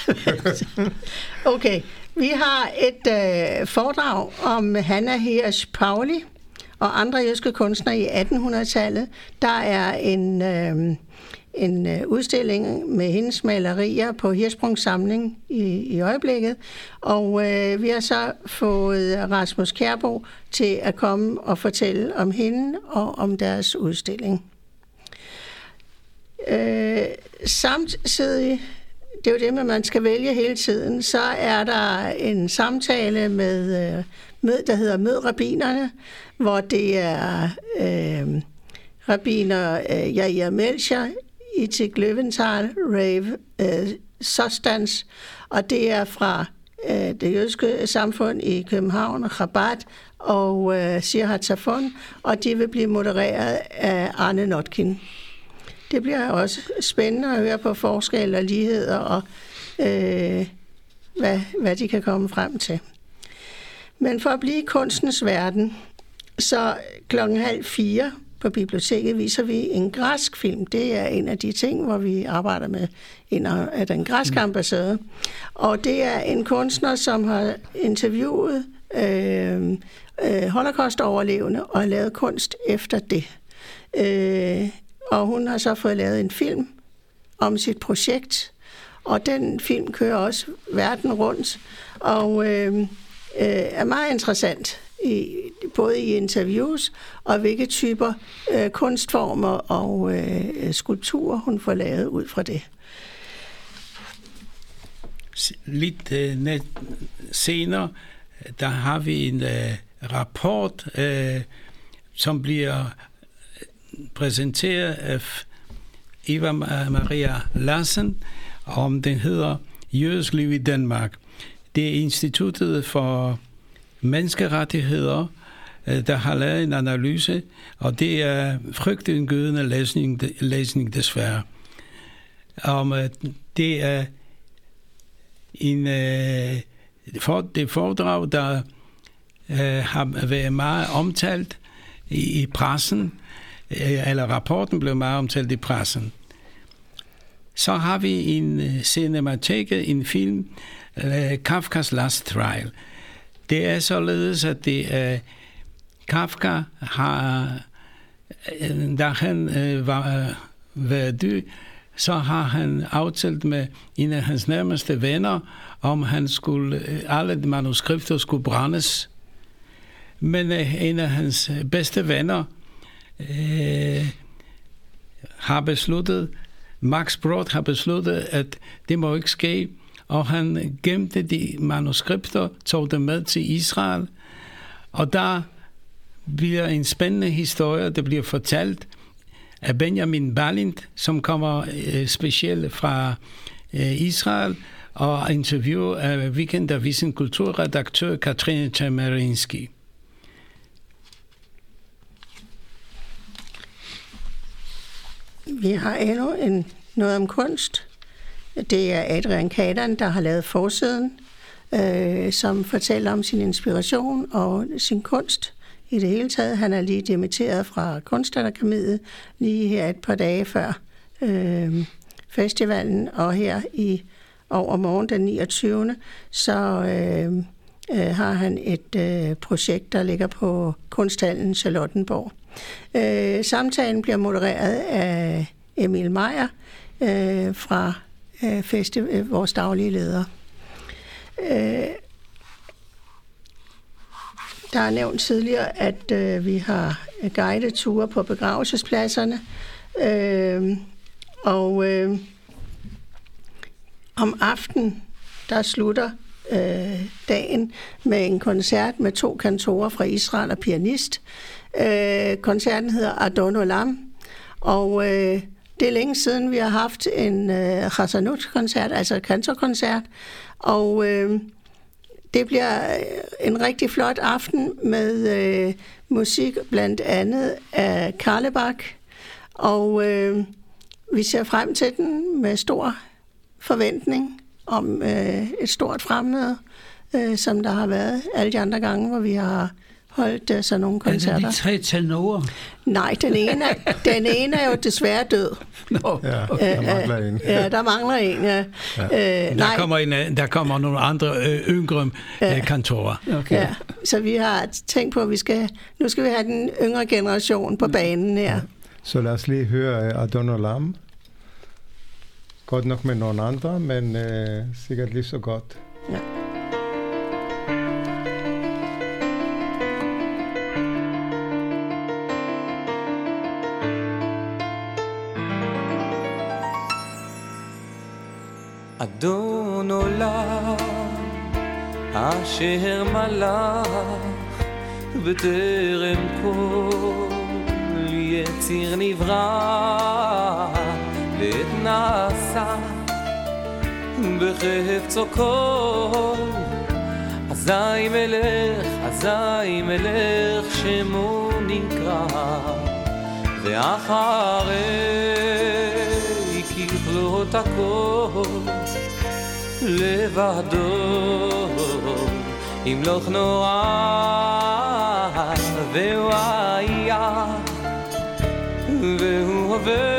Okay, vi har et foredrag om Hanna Hirsch Pauli og andre jødiske kunstnere i 1800-tallet. Der er en udstilling med hendes malerier på Hirschsprungs samling i øjeblikket, og vi har så fået Rasmus Kjærbo til at komme og fortælle om hende og om deres udstilling. Samtidig, det er jo det med, at man skal vælge hele tiden, så er der en samtale med der hedder Mød Rabbinerne, hvor det er rabbiner Yair Melcher, Itzig Löwenthal, Rave Sostans, og det er fra det jødiske samfund i København, Chabad og Shir HaTzafon, og de vil blive modereret af Arne Notkin. Det bliver også spændende at høre på forskelle og ligheder og hvad de kan komme frem til. Men for at blive i kunstens verden, så 3:30 på biblioteket viser vi en græsk film. Det er en af de ting, hvor vi arbejder med en af den græske ambassade. Og det er en kunstner, som har interviewet Holocaust-overlevende og lavet kunst efter det. Og hun har så fået lavet en film om sit projekt, og den film kører også verden rundt, og er meget interessant både i interviews og hvilke typer kunstformer og skulpturer hun får lavet ud fra det. Lidt senere, der har vi en rapport, som bliver præsenteret af Eva Maria Larsen, om den hedder Jødisk liv i Danmark. Det er Instituttet for Menneskerettigheder, der har lavet en analyse, og det er frygtindgydende læsning desværre. Det er det foredrag, der har været meget omtalt i pressen, eller rapporten blev meget omtalt i pressen. Så har vi en cinemateket, en film, Kafkas Last Trial. Det er således, at det er Kafka har, da han var død, så har han aftalt med en af hans nærmeste venner, om alle manuskripter skulle brændes. Men en af hans bedste venner har besluttet, Max Brod har besluttet, at det må ikke ske, og han gemte de manuskripter, tog dem med til Israel, og der bliver en spændende historie, der bliver fortalt af Benjamin Balint, som kommer specielt fra Israel, og interview af Weekendavisen kulturredaktør Katrine Chemerinsky. Vi har endnu noget om kunst. Det er Adrian Kadan, der har lavet forsiden, som fortæller om sin inspiration og sin kunst i det hele taget. Han er lige dimitteret fra Kunstakademiet lige her et par dage før festivalen, og her i overmorgen den 29. så har han et projekt, der ligger på Kunsthallen Charlottenborg. Samtalen bliver modereret af Emil Meyer fra vores daglige leder. Der er nævnt tidligere, at vi har guideture på begravelsespladserne, og om aftenen, der slutter dagen med en koncert med 2 kantorer fra Israel og pianist. Koncerten hedder Adon Olam, og det er længe siden, vi har haft en Chazanut-koncert, altså kantorkoncert, og det bliver en rigtig flot aften med musik, blandt andet af Karlebach, og vi ser frem til den med stor forventning om et stort fremmøde, som der har været alle de andre gange, hvor vi har holdt sådan nogle koncerter. Er det de 3 tenorer? Nej, den ene er jo desværre død. Ja, der mangler en. Ja, der mangler en, ja. Der kommer nogle andre yngre kantorer. Okay. Ja, så vi har tænkt på, at nu skal vi have den yngre generation på banen her. Ja. Så lad os lige høre Adon Olam. Godt nok med nogle andre, men sikkert lige så godt. Ja. אדון עולם אשר מלך בטרם כל יציר נברא לעת נעשה בחפצו כל אזי מלך שמו נקרא ואחרי ככלות הכל לבדו ימלוך נורא והוא היה והוא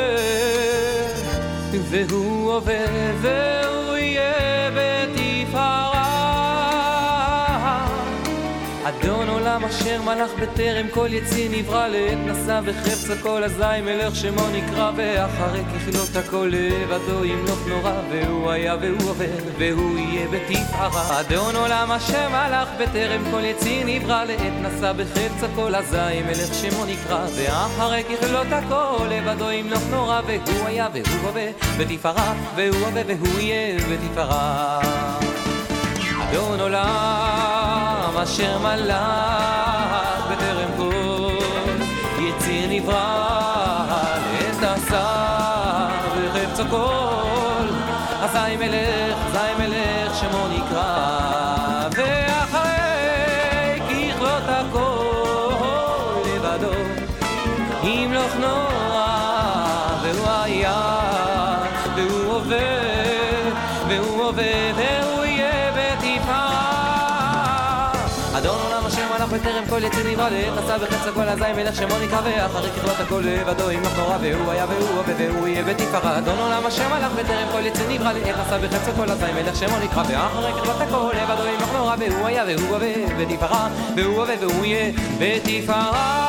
עובר והוא יהיה בתפארה אדון עולם אשר מלך בטרם כל יציא נברא לעת נשא בחפץ הכל אזי מלך שמו נקרא ואחרי ככלות הכל לבדו ימלוך נורא והוא היה והוא עובר והוא יהיה בתפארה אדון עולם אשר מלך בטרם כל יציא נברא לעת נשא בחפץ הכל אזי מלך שמו נקרא ואחרי ככלות הכל לבדו ימלוך נורא והוא היה והוא עובר בתפארה והוא עובר והוא יהיה בתפארה אדון עולם אשר מלך בטרם כל יציר נברא לעת עשה בחפץ הכל אזי מלך שמו נקרא ואחרי ככלות הכל לבדו ימלוך נורא והוא היה והוא עובד והוא עובד והוא יהיה בתפארה אדון עולם אשר מלך בטרם כל יציר נברא לעת עשה בחפץ הכל אזי מלך שמו נקרא ואחרי ככלות הכל לבדו ימלוך נורא והוא היה והוא עובד והוא יהיה בתפארה אדון עולם אשר מלך בטרם כל יציר נברא לעת עשה בחפץ הכל אזי מלך שמו נקרא ואחרי ככלות הכל לבדו ימלוך נורא והוא היה והוא עובד בתפארה והוא עובד והוא יהיה בתפארה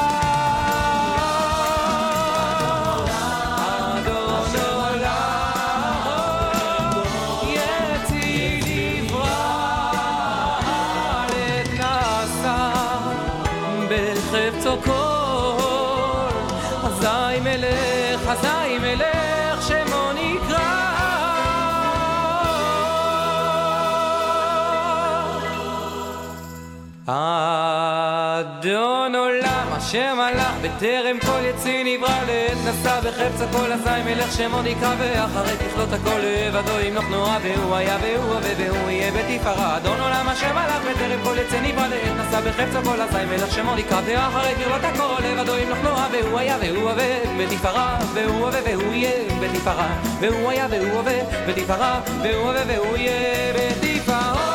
אזי מלך שמו נקרא אדון עולם אשר מלך בטרם כל יציר נברא לעת נשא בחפץ הכל אזי מלך שמו נקרא ואחרי ככלות הכל לבדו ימלוך נורא והוא היה והוא עובד והוא יהיה בתפארה אדון עולם אשר מלך בטרם כל יציר נברא לעת נשא בחפץ הכל אזי מלך שמו נקרא ואחרי ככלות הכל לבדו ימלוך נורא והוא היה והוא עובד בתפארה והוא עובד והוא יהיה בתפארה והוא היה והוא עובד בתפארה והוא עובד והוא יהיה בתפארה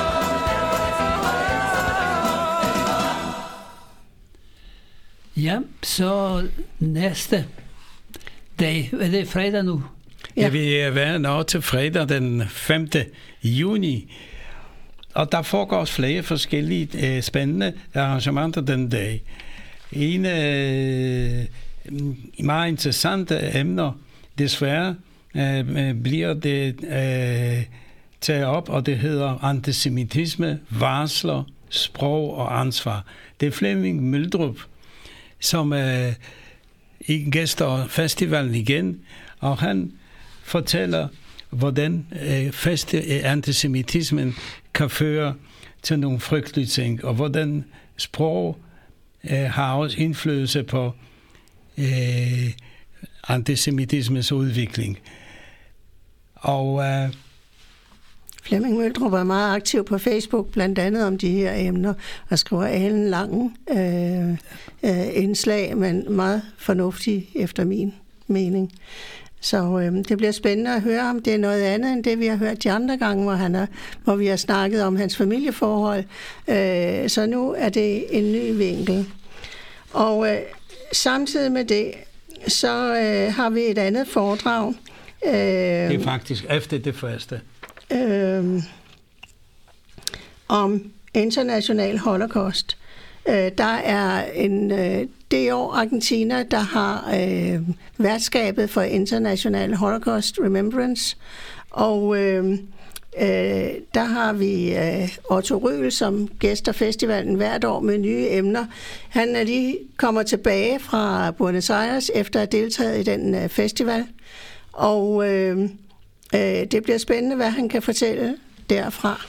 Ja, så næste dag, er det fredag nu? Ja, vi er været nå til fredag den 5. juni, og der foregår også flere forskellige spændende arrangementer den dag. En meget interessante emner, desværre, bliver det taget op, og det hedder antisemitisme, varsler, sprog og ansvar. Det er Flemming Møldrup, som gæster festivalen igen, og han fortæller, hvordan antisemitismen kan føre til nogle frygtelige ting, og hvordan sprog har også indflydelse på antisemitismens udvikling. Og Flemming Møldrup er meget aktiv på Facebook, blandt andet om de her emner, og skriver alenlange indslag, men meget fornuftige efter min mening. Så det bliver spændende at høre, om det er noget andet end det, vi har hørt de andre gange, hvor vi har snakket om hans familieforhold. Så nu er det en ny vinkel. Og samtidig med det, så har vi et andet foredrag. Det er faktisk efter det første. Om international holocaust. Der er det år Argentina, der har værtskabet for International Holocaust Remembrance, og der har vi Otto Rühl som gæster festivalen hvert år med nye emner. Han er lige kommer tilbage fra Buenos Aires efter at have deltaget i den festival, og det bliver spændende, hvad han kan fortælle derfra.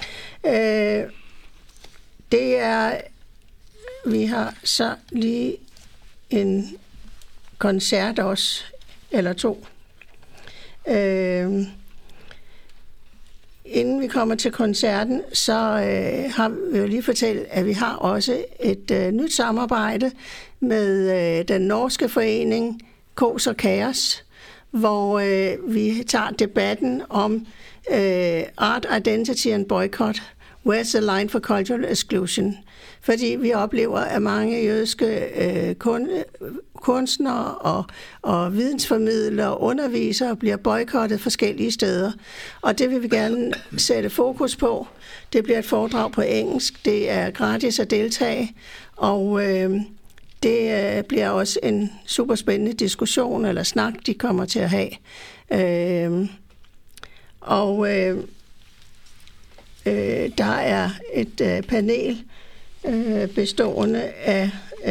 Vi har så lige en koncert også, eller to. Inden vi kommer til koncerten, så har vi jo lige fortalt, at vi har også et nyt samarbejde med den norske forening Kos og Kaos, hvor vi tager debatten om Art Identity and Boycott, Where's the line for cultural exclusion? Fordi vi oplever, at mange jødiske kunstnere og vidensformidlere og undervisere bliver boykottet forskellige steder. Og det vil vi gerne sætte fokus på. Det bliver et foredrag på engelsk. Det er gratis at deltage. Og det bliver også en super spændende diskussion eller snak, de kommer til at have. Der er et panel bestående af,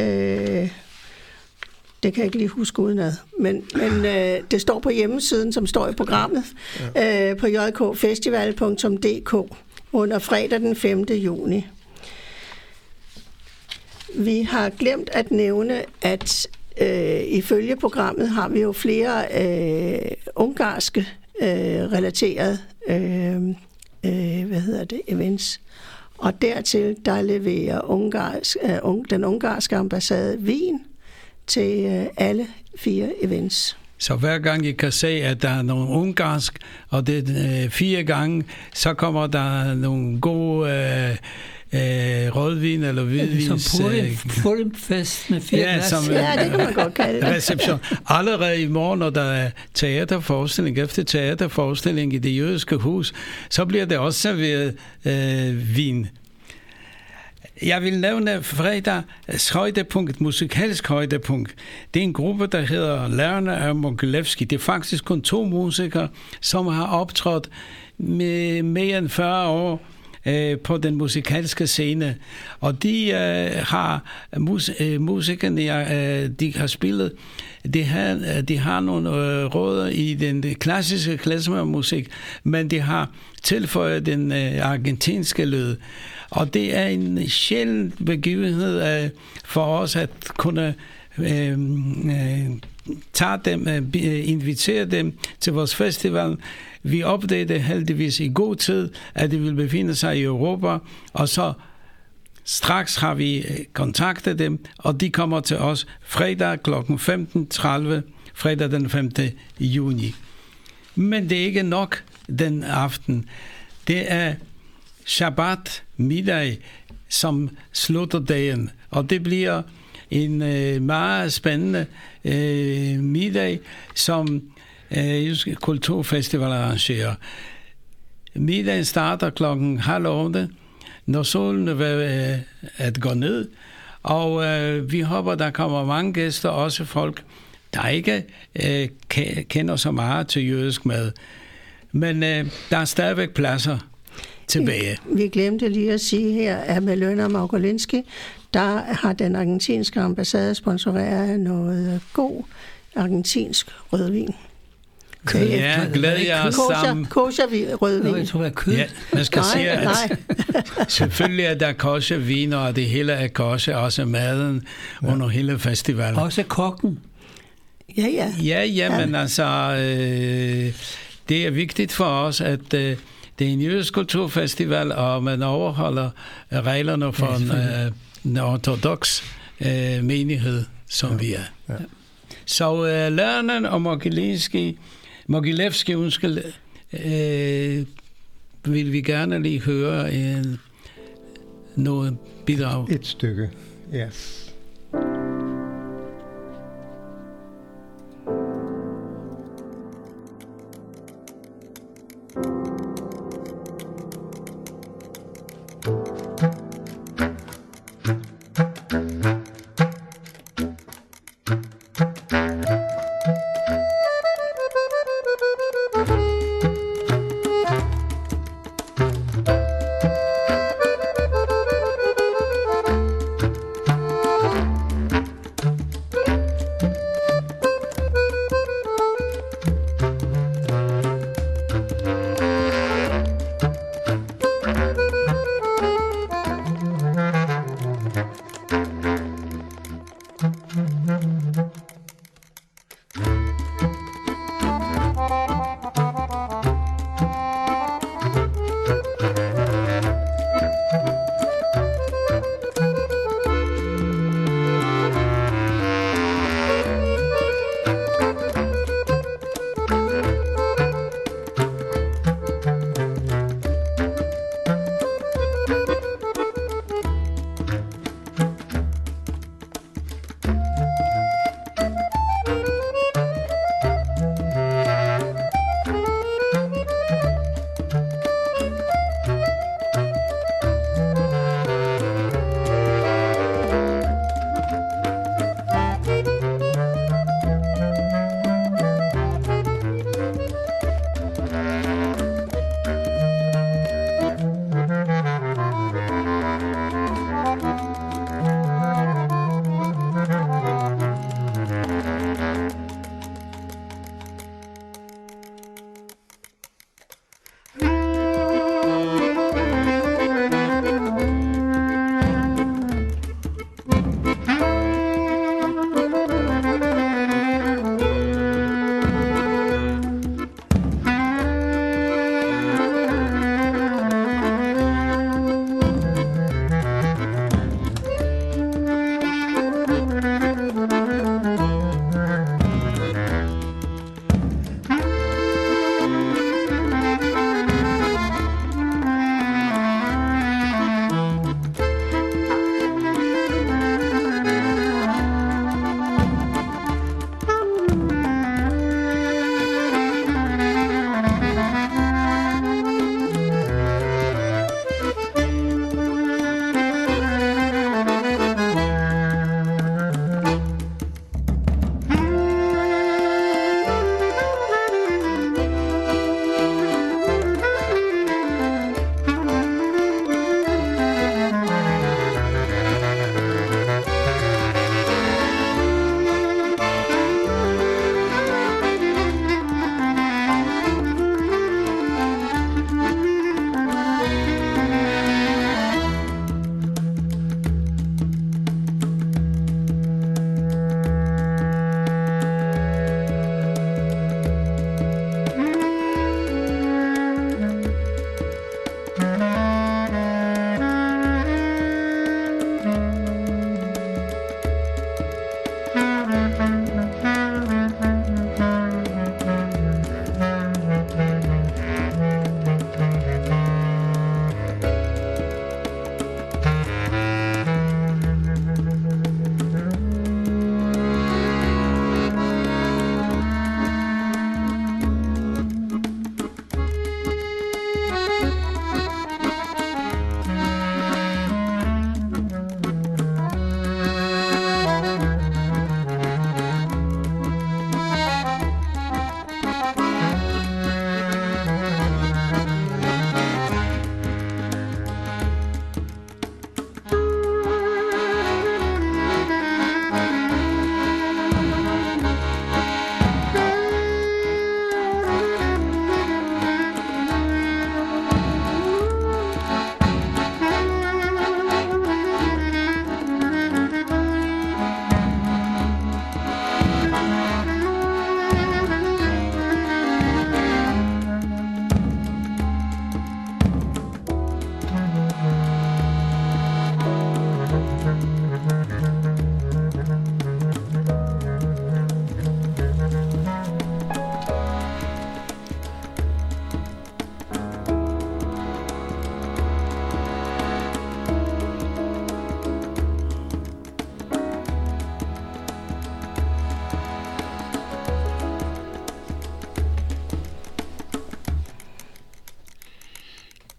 det kan jeg ikke lige huske udenad, men det står på hjemmesiden, som står i programmet, på jkfestival.dk under fredag den 5. juni. Vi har glemt at nævne, at ifølge programmet har vi jo flere ungarske relaterede events. Og dertil, der leverer den ungarske ambassade Wien til alle 4 events. Så hver gang I kan se, at der er nogle ungarsk, og det er 4 gange, så kommer der nogle gode rødvin eller hvidvin. Som Purimfest med 4 glas. Ja, det kan man godt kalde det. Reception. Allerede i morgen, når der er teaterforestilling, efter teaterforestilling i det jødiske hus, så bliver det også serveret vin. Jeg vil nævne fredags højdepunkt, musikalsk højdepunkt. Det er en gruppe, der hedder Lerner og Mogilevski. Det er faktisk kun 2 musikere, som har optrådt med mere end 40 år på den musikalske scene. Og de har musikerne, de har spillet, de har nogle rødder i den klassiske klezmermusik, men de har tilføjet den argentinske lyd. Og det er en sjælden begivenhed for os at kunne tage dem, invitere dem til vores festival. Vi opdagede heldigvis i god tid, at de vil befinde sig i Europa, og så straks har vi kontaktet dem, og de kommer til os fredag kl. 15.30, fredag den 5. juni. Men det er ikke nok den aften. Det er Shabbat middag, som slutter dagen, og det bliver en meget spændende middag, som Jysk Kulturfestival arrangerer. Middagen starter 7:30, når solen er ved at gå ned, og vi håber, der kommer mange gæster, også folk, der ikke kender så meget til jødisk mad. Men der er stadigvæk pladser tilbage. Vi glemte lige at sige her, at med Lerner og Mogilevski, der har den argentinske ambassade sponsoreret noget god argentinsk rødvin. Ja, glæder jeg os sammen. Kosher rødvin. Jeg tror, det er kød. Ja, man skal sige, at selvfølgelig er der kosher vin, og det hele er kosher, også maden under hele festivalen. Også kokken. Ja, men altså, det er vigtigt for os, at det er en jødisk kulturfestival, og man overholder reglerne for en ortodox menighed, som vi er. Ja. Så Lerner og Mogilevski, vil vi gerne lige høre noget bidrag. Et stykke, yes.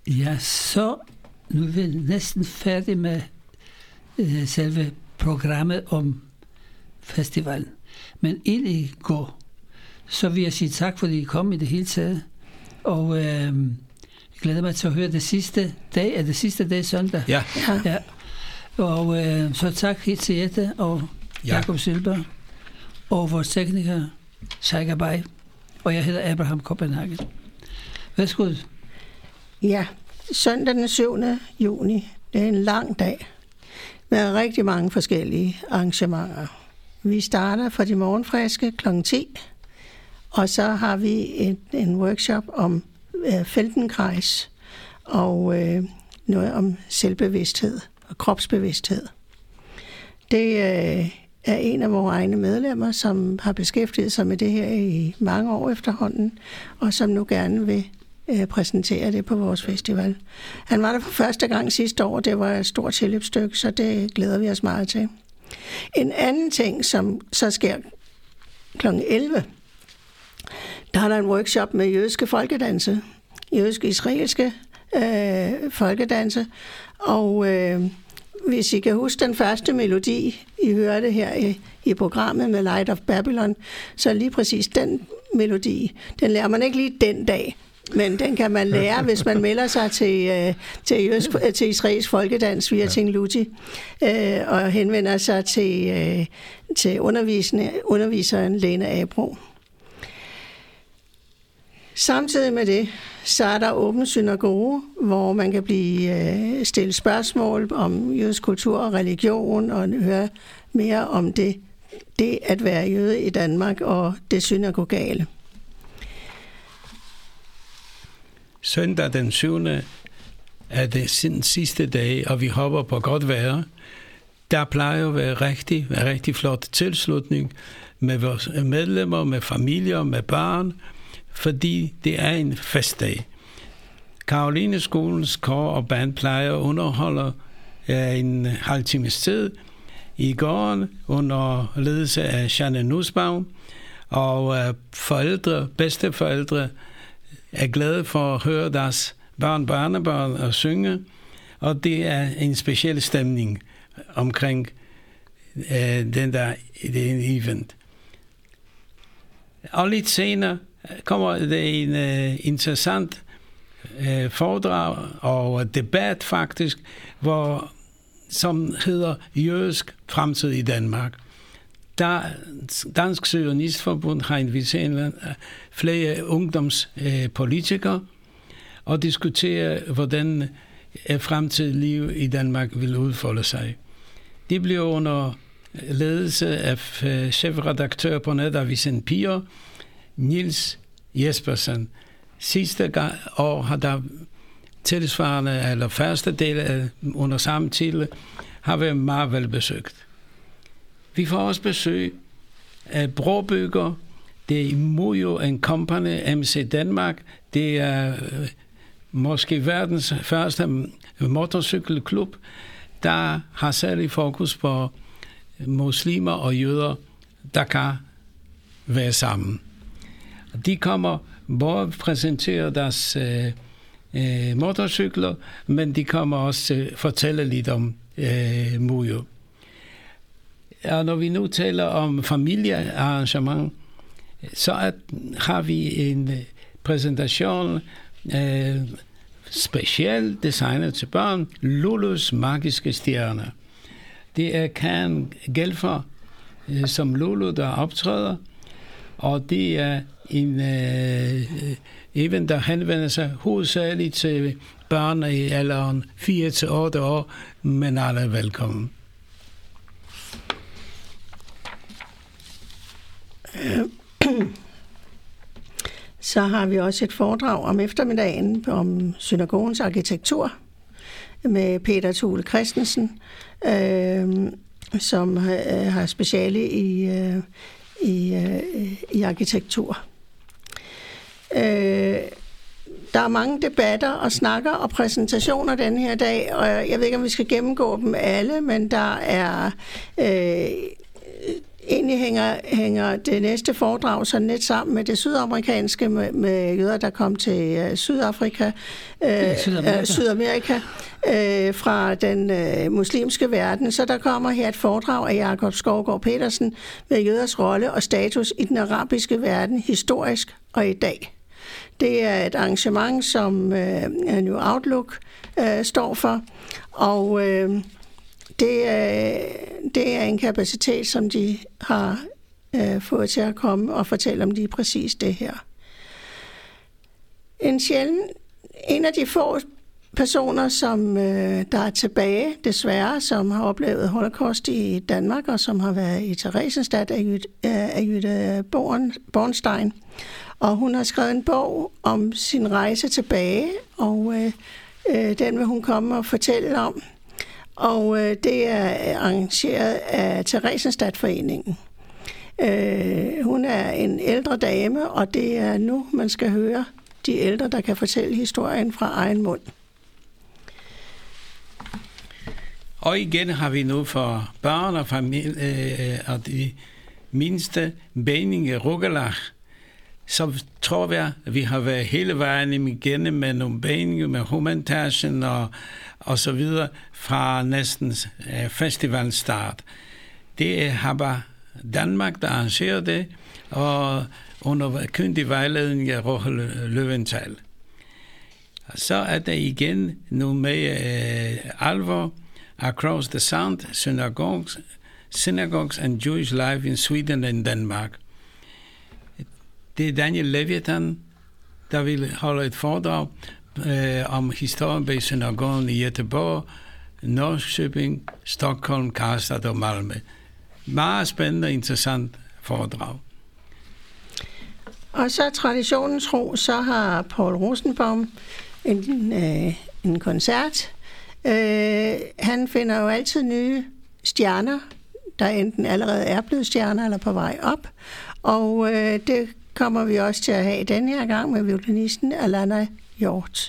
Ja, så nu er vi næsten færdige med selve programmet om festivalen. Men inden I går, så vil jeg sige tak, fordi I kom i det hele taget. Og jeg glæder mig til at høre det sidste dag. Er det sidste dag søndag? Ja. Ja. Og så tak til Jette og Jakob Sølberg og vores tekniker, Shaika Bay. Og jeg hedder Abraham Copenhagen. Værsgo. Ja, søndag den 7. juni. Det er en lang dag med rigtig mange forskellige arrangementer. Vi starter fra de morgenfriske kl. 10, og så har vi en workshop om Feldenkreis og noget om selvbevidsthed og kropsbevidsthed. Det er en af vores egne medlemmer, som har beskæftiget sig med det her i mange år efterhånden, og som nu gerne vil præsentere det på vores festival. Han var der for første gang sidste år. Det var et stort tilløbsstykke, så det glæder vi os meget til. En anden ting, som så sker kl. 11, der er der en workshop med jødiske folkedanse. Jødisk-israelske folkedanse. Og hvis I kan huske den første melodi, I hørte her i programmet med Light of Babylon, så lige præcis den melodi, den lærer man ikke lige den dag. Men den kan man lære, hvis man melder sig til israelsk folkedans via Tingluti og henvender sig til underviseren Lene Abro. Samtidig med det, så er der åben synagoge, hvor man kan blive stillet spørgsmål om jødisk kultur og religion og høre mere om det at være jøde i Danmark og det synagogale. Søndag den 7. er det sidste dag, og vi håber på godt vejr. Der plejer at være rigtig flot tilslutning med vores medlemmer, med familier, med børn, fordi det er en festdag. Karoline-skolens kor og band plejer at underholde en halv times tid i gården under ledelse af Janne Nussbaum, og bedsteforældre er glade for at høre deres børnebørn og synge, og det er en speciel stemning omkring den event. Og lidt senere kommer det en interessant foredrag og debat faktisk, som hedder Jødisk fremtid i Danmark. Dansk Zionistforbund har inviteret flere ungdomspolitikere og diskuterer, hvordan fremtidigt liv i Danmark vil udfolde sig. Det bliver under ledelse af chefredaktør på netavisen Piger, Niels Jespersen. Sidste år har der tilsvarende, eller første del under samme titel, har været meget velbesøgt. Vi får også besøg af brobygger. Det er Mojo & Company, MC Danmark. Det er måske verdens første motorcykelklub, der har særlig fokus på muslimer og jøder, der kan være sammen. De kommer både præsentere deres motorcykler, men de kommer også fortælle lidt om Mojo. Og når vi nu taler om familiearrangement, så har vi en præsentation specielt designet til børn, Lulus magiske stjerner. Det er Karen Gelfer som Lulu, der optræder, og det er en event, der henvender sig hovedsageligt til børn i alderen 4-8 år, men alle er velkommen. Så har vi også et foredrag om eftermiddagen om synagogens arkitektur med Peter Thule Christensen, som har speciale i arkitektur. Der er mange debatter og snakker og præsentationer den her dag, og jeg ved ikke, om vi skal gennemgå dem alle, men der er egentlig hænger det næste foredrag sådan lidt sammen med det sydamerikanske, med jøder, der kom til Sydamerika, fra den muslimske verden. Så der kommer her et foredrag af Jakob Skovgaard Petersen med jøders rolle og status i den arabiske verden, historisk og i dag. Det er et arrangement, som New Outlook står for, og det er en kapacitet, som de har fået til at komme og fortælle om lige præcis det her. En af de få personer, som der er tilbage, desværre, som har oplevet Holocaust i Danmark, og som har været i Theresienstadt, er Jytte Bornstein. Og hun har skrevet en bog om sin rejse tilbage, og den vil hun komme og fortælle om. Og det er arrangeret af Theresienstadtforeningen. Hun er en ældre dame, og det er nu, man skal høre de ældre, der kan fortælle historien fra egen mund. Og igen har vi nu for børn og familie og de mindste Benninge Rogalach. Så tror jeg, at vi har været hele vejen igennem med nogle Benninge, med Humantagen og så videre fra næsten festivalstart. Det har bare Danmark, der arrangerer det, og under kyndig vejledning af Rochel Løventhal. Så er der igen nu med alvor Across the Sound, Synagogues and Jewish Life in Sweden and Denmark. Det er Daniel Leviathan, der vil holde et foredrag om historien bag synagogen i Göteborg, Norrköping, Stockholm, Karlstad og Malmö. Meget spændende og interessant foredrag. Og så traditionen tro, så har Paul Rosenbaum en koncert. Han finder jo altid nye stjerner, der enten allerede er blevet stjerner eller på vej op. Og det kommer vi også til at have den her gang med violinisten Alana Hjort.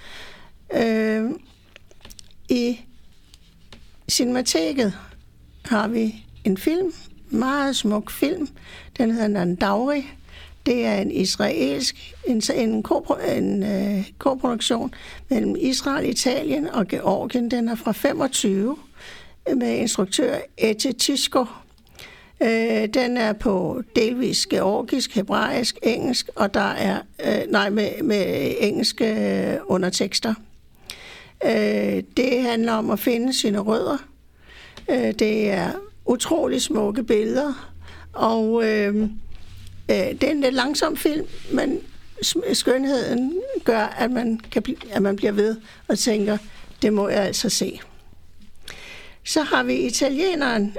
I Cinemateket har vi en film, meget smuk film. Den hedder Nandauri. Det er en israelsk en koproduktion mellem Israel, Italien og Georgien. Den er fra 25 med instruktør Ete Tishko. Den er på delvis georgisk, hebraisk, engelsk, og der er med engelske undertekster. Det handler om at finde sine rødder. Det er utrolig smukke billeder, og det er en lidt langsom film, men skønheden gør, at man bliver ved og tænker, det må jeg altså se. Så har vi italieneren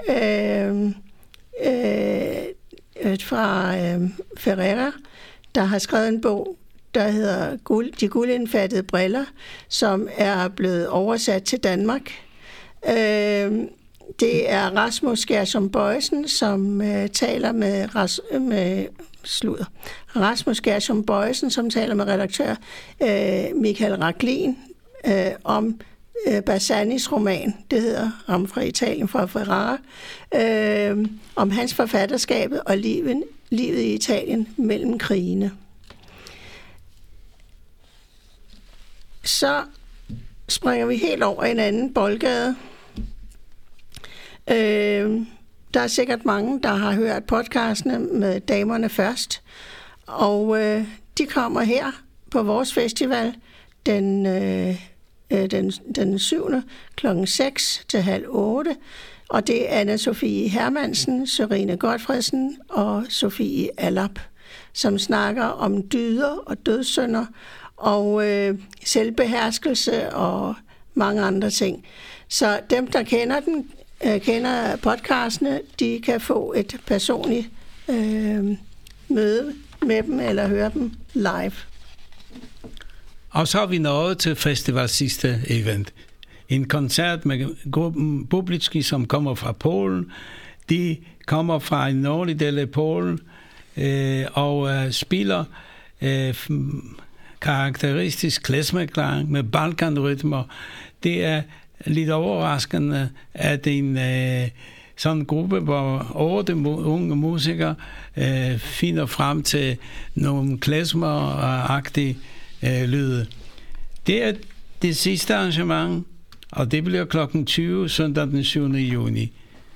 fra Ferrera, der har skrevet en bog, der hedder De guldindfattede briller, som er blevet oversat til Danmark. Det er Rasmus Gershom Bøjsen, som taler med Rasmus Gershom Bøjsen, som taler med redaktør Michael Raklin om Bassanis roman, det hedder ham fra Italien, fra Ferrara, om hans forfatterskabet og livet i Italien mellem krigene. Så springer vi helt over en anden boldgade. Der er sikkert mange, der har hørt podcastene med Damerne Først, og de kommer her på vores festival den 7. klokken 6 til halv 8, og det er Anna-Sofie Hermansen, Sørine Godfredsen og Sofie Allap, som snakker om dyder og dødssynder og selvbeherskelse og mange andre ting. Så dem, der kender podcastene, de kan få et personligt møde med dem eller høre dem live. Og så har vi nået til festivals sidste event. En koncert med gruppen Bublicki, som kommer fra Polen. De kommer fra en nordlig del af Polen og spiller karakteristisk klezmerklang med balkanrytmer. Det er lidt overraskende, at en sådan en gruppe, hvor 8 unge musikere finder frem til nogle klezmer-agtige lyde. Det er det sidste arrangement, og det bliver klokken 20 søndag den 7. juni.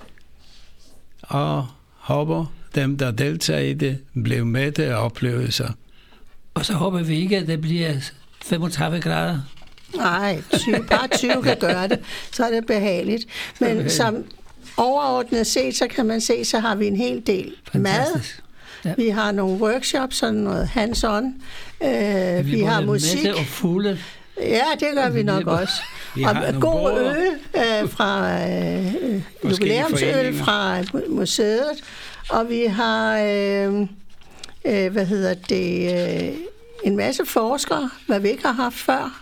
Og håber dem, der deltager i det, bliver med til oplevelser. Og så håber vi ikke, at det bliver 35 grader. Nej, bare 20 kan gøre det, så er det behageligt. Men som overordnet set, så kan man se, så har vi en hel del mad. Ja. Vi har nogle workshops, sådan noget hands-on. Vi har musik. Og fugle. Ja, det gør vi nok også. Og god øl fra jubilæumsøl fra museet. Og vi har en masse forskere, hvad vi ikke har haft før.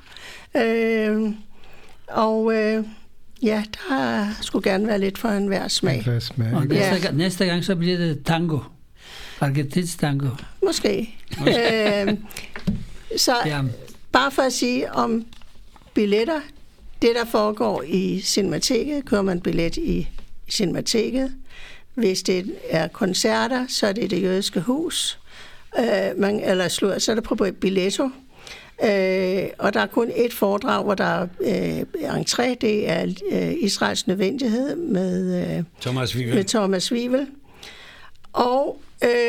Der skulle gerne være lidt for enhver smag. Og næste gang så bliver det tango. Argentinsk tango. Måske. Bare for at sige om billetter. Det, der foregår i Cinemateket, kører man billet i Cinemateket. Hvis det er koncerter, så er det Det Jødiske Hus. Så er det på Billetto. Og der er kun et foredrag, hvor der er entré. Det er Israels nødvendighed med Thomas Wivel. Og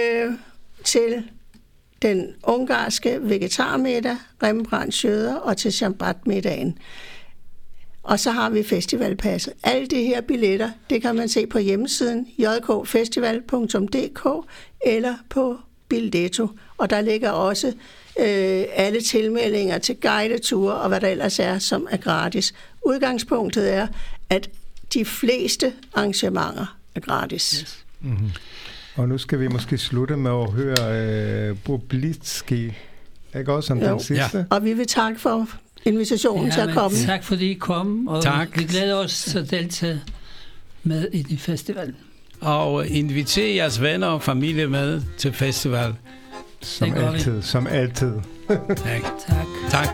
til den ungarske vegetarmiddag, Rembrandt Jøder, og til Shabbat-middagen. Og så har vi festivalpasset. Alle de her billetter, det kan man se på hjemmesiden jkfestival.dk eller på Billetto. Og der ligger også alle tilmeldinger til guideture og hvad der ellers er, som er gratis. Udgangspunktet er, at de fleste arrangementer er gratis. Yes. Mm-hmm. Og nu skal vi måske slutte med at høre Boblitski. Ikke også som den sidste? Ja. Og vi vil takke for invitationen til at komme. Tak fordi I kom, og tak. Vi glæder os til at deltage med i de festival. Og inviter jeres venner og familie med til festival. Som altid. Som altid. Tak. Tak.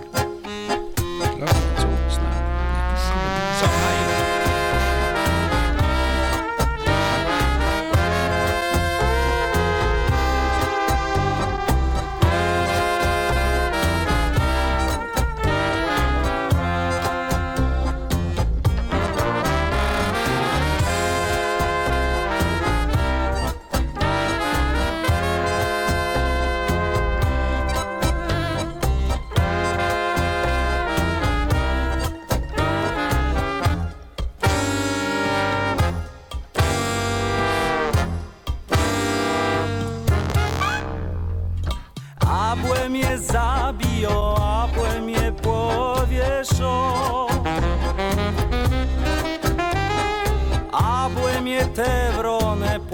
Te vrone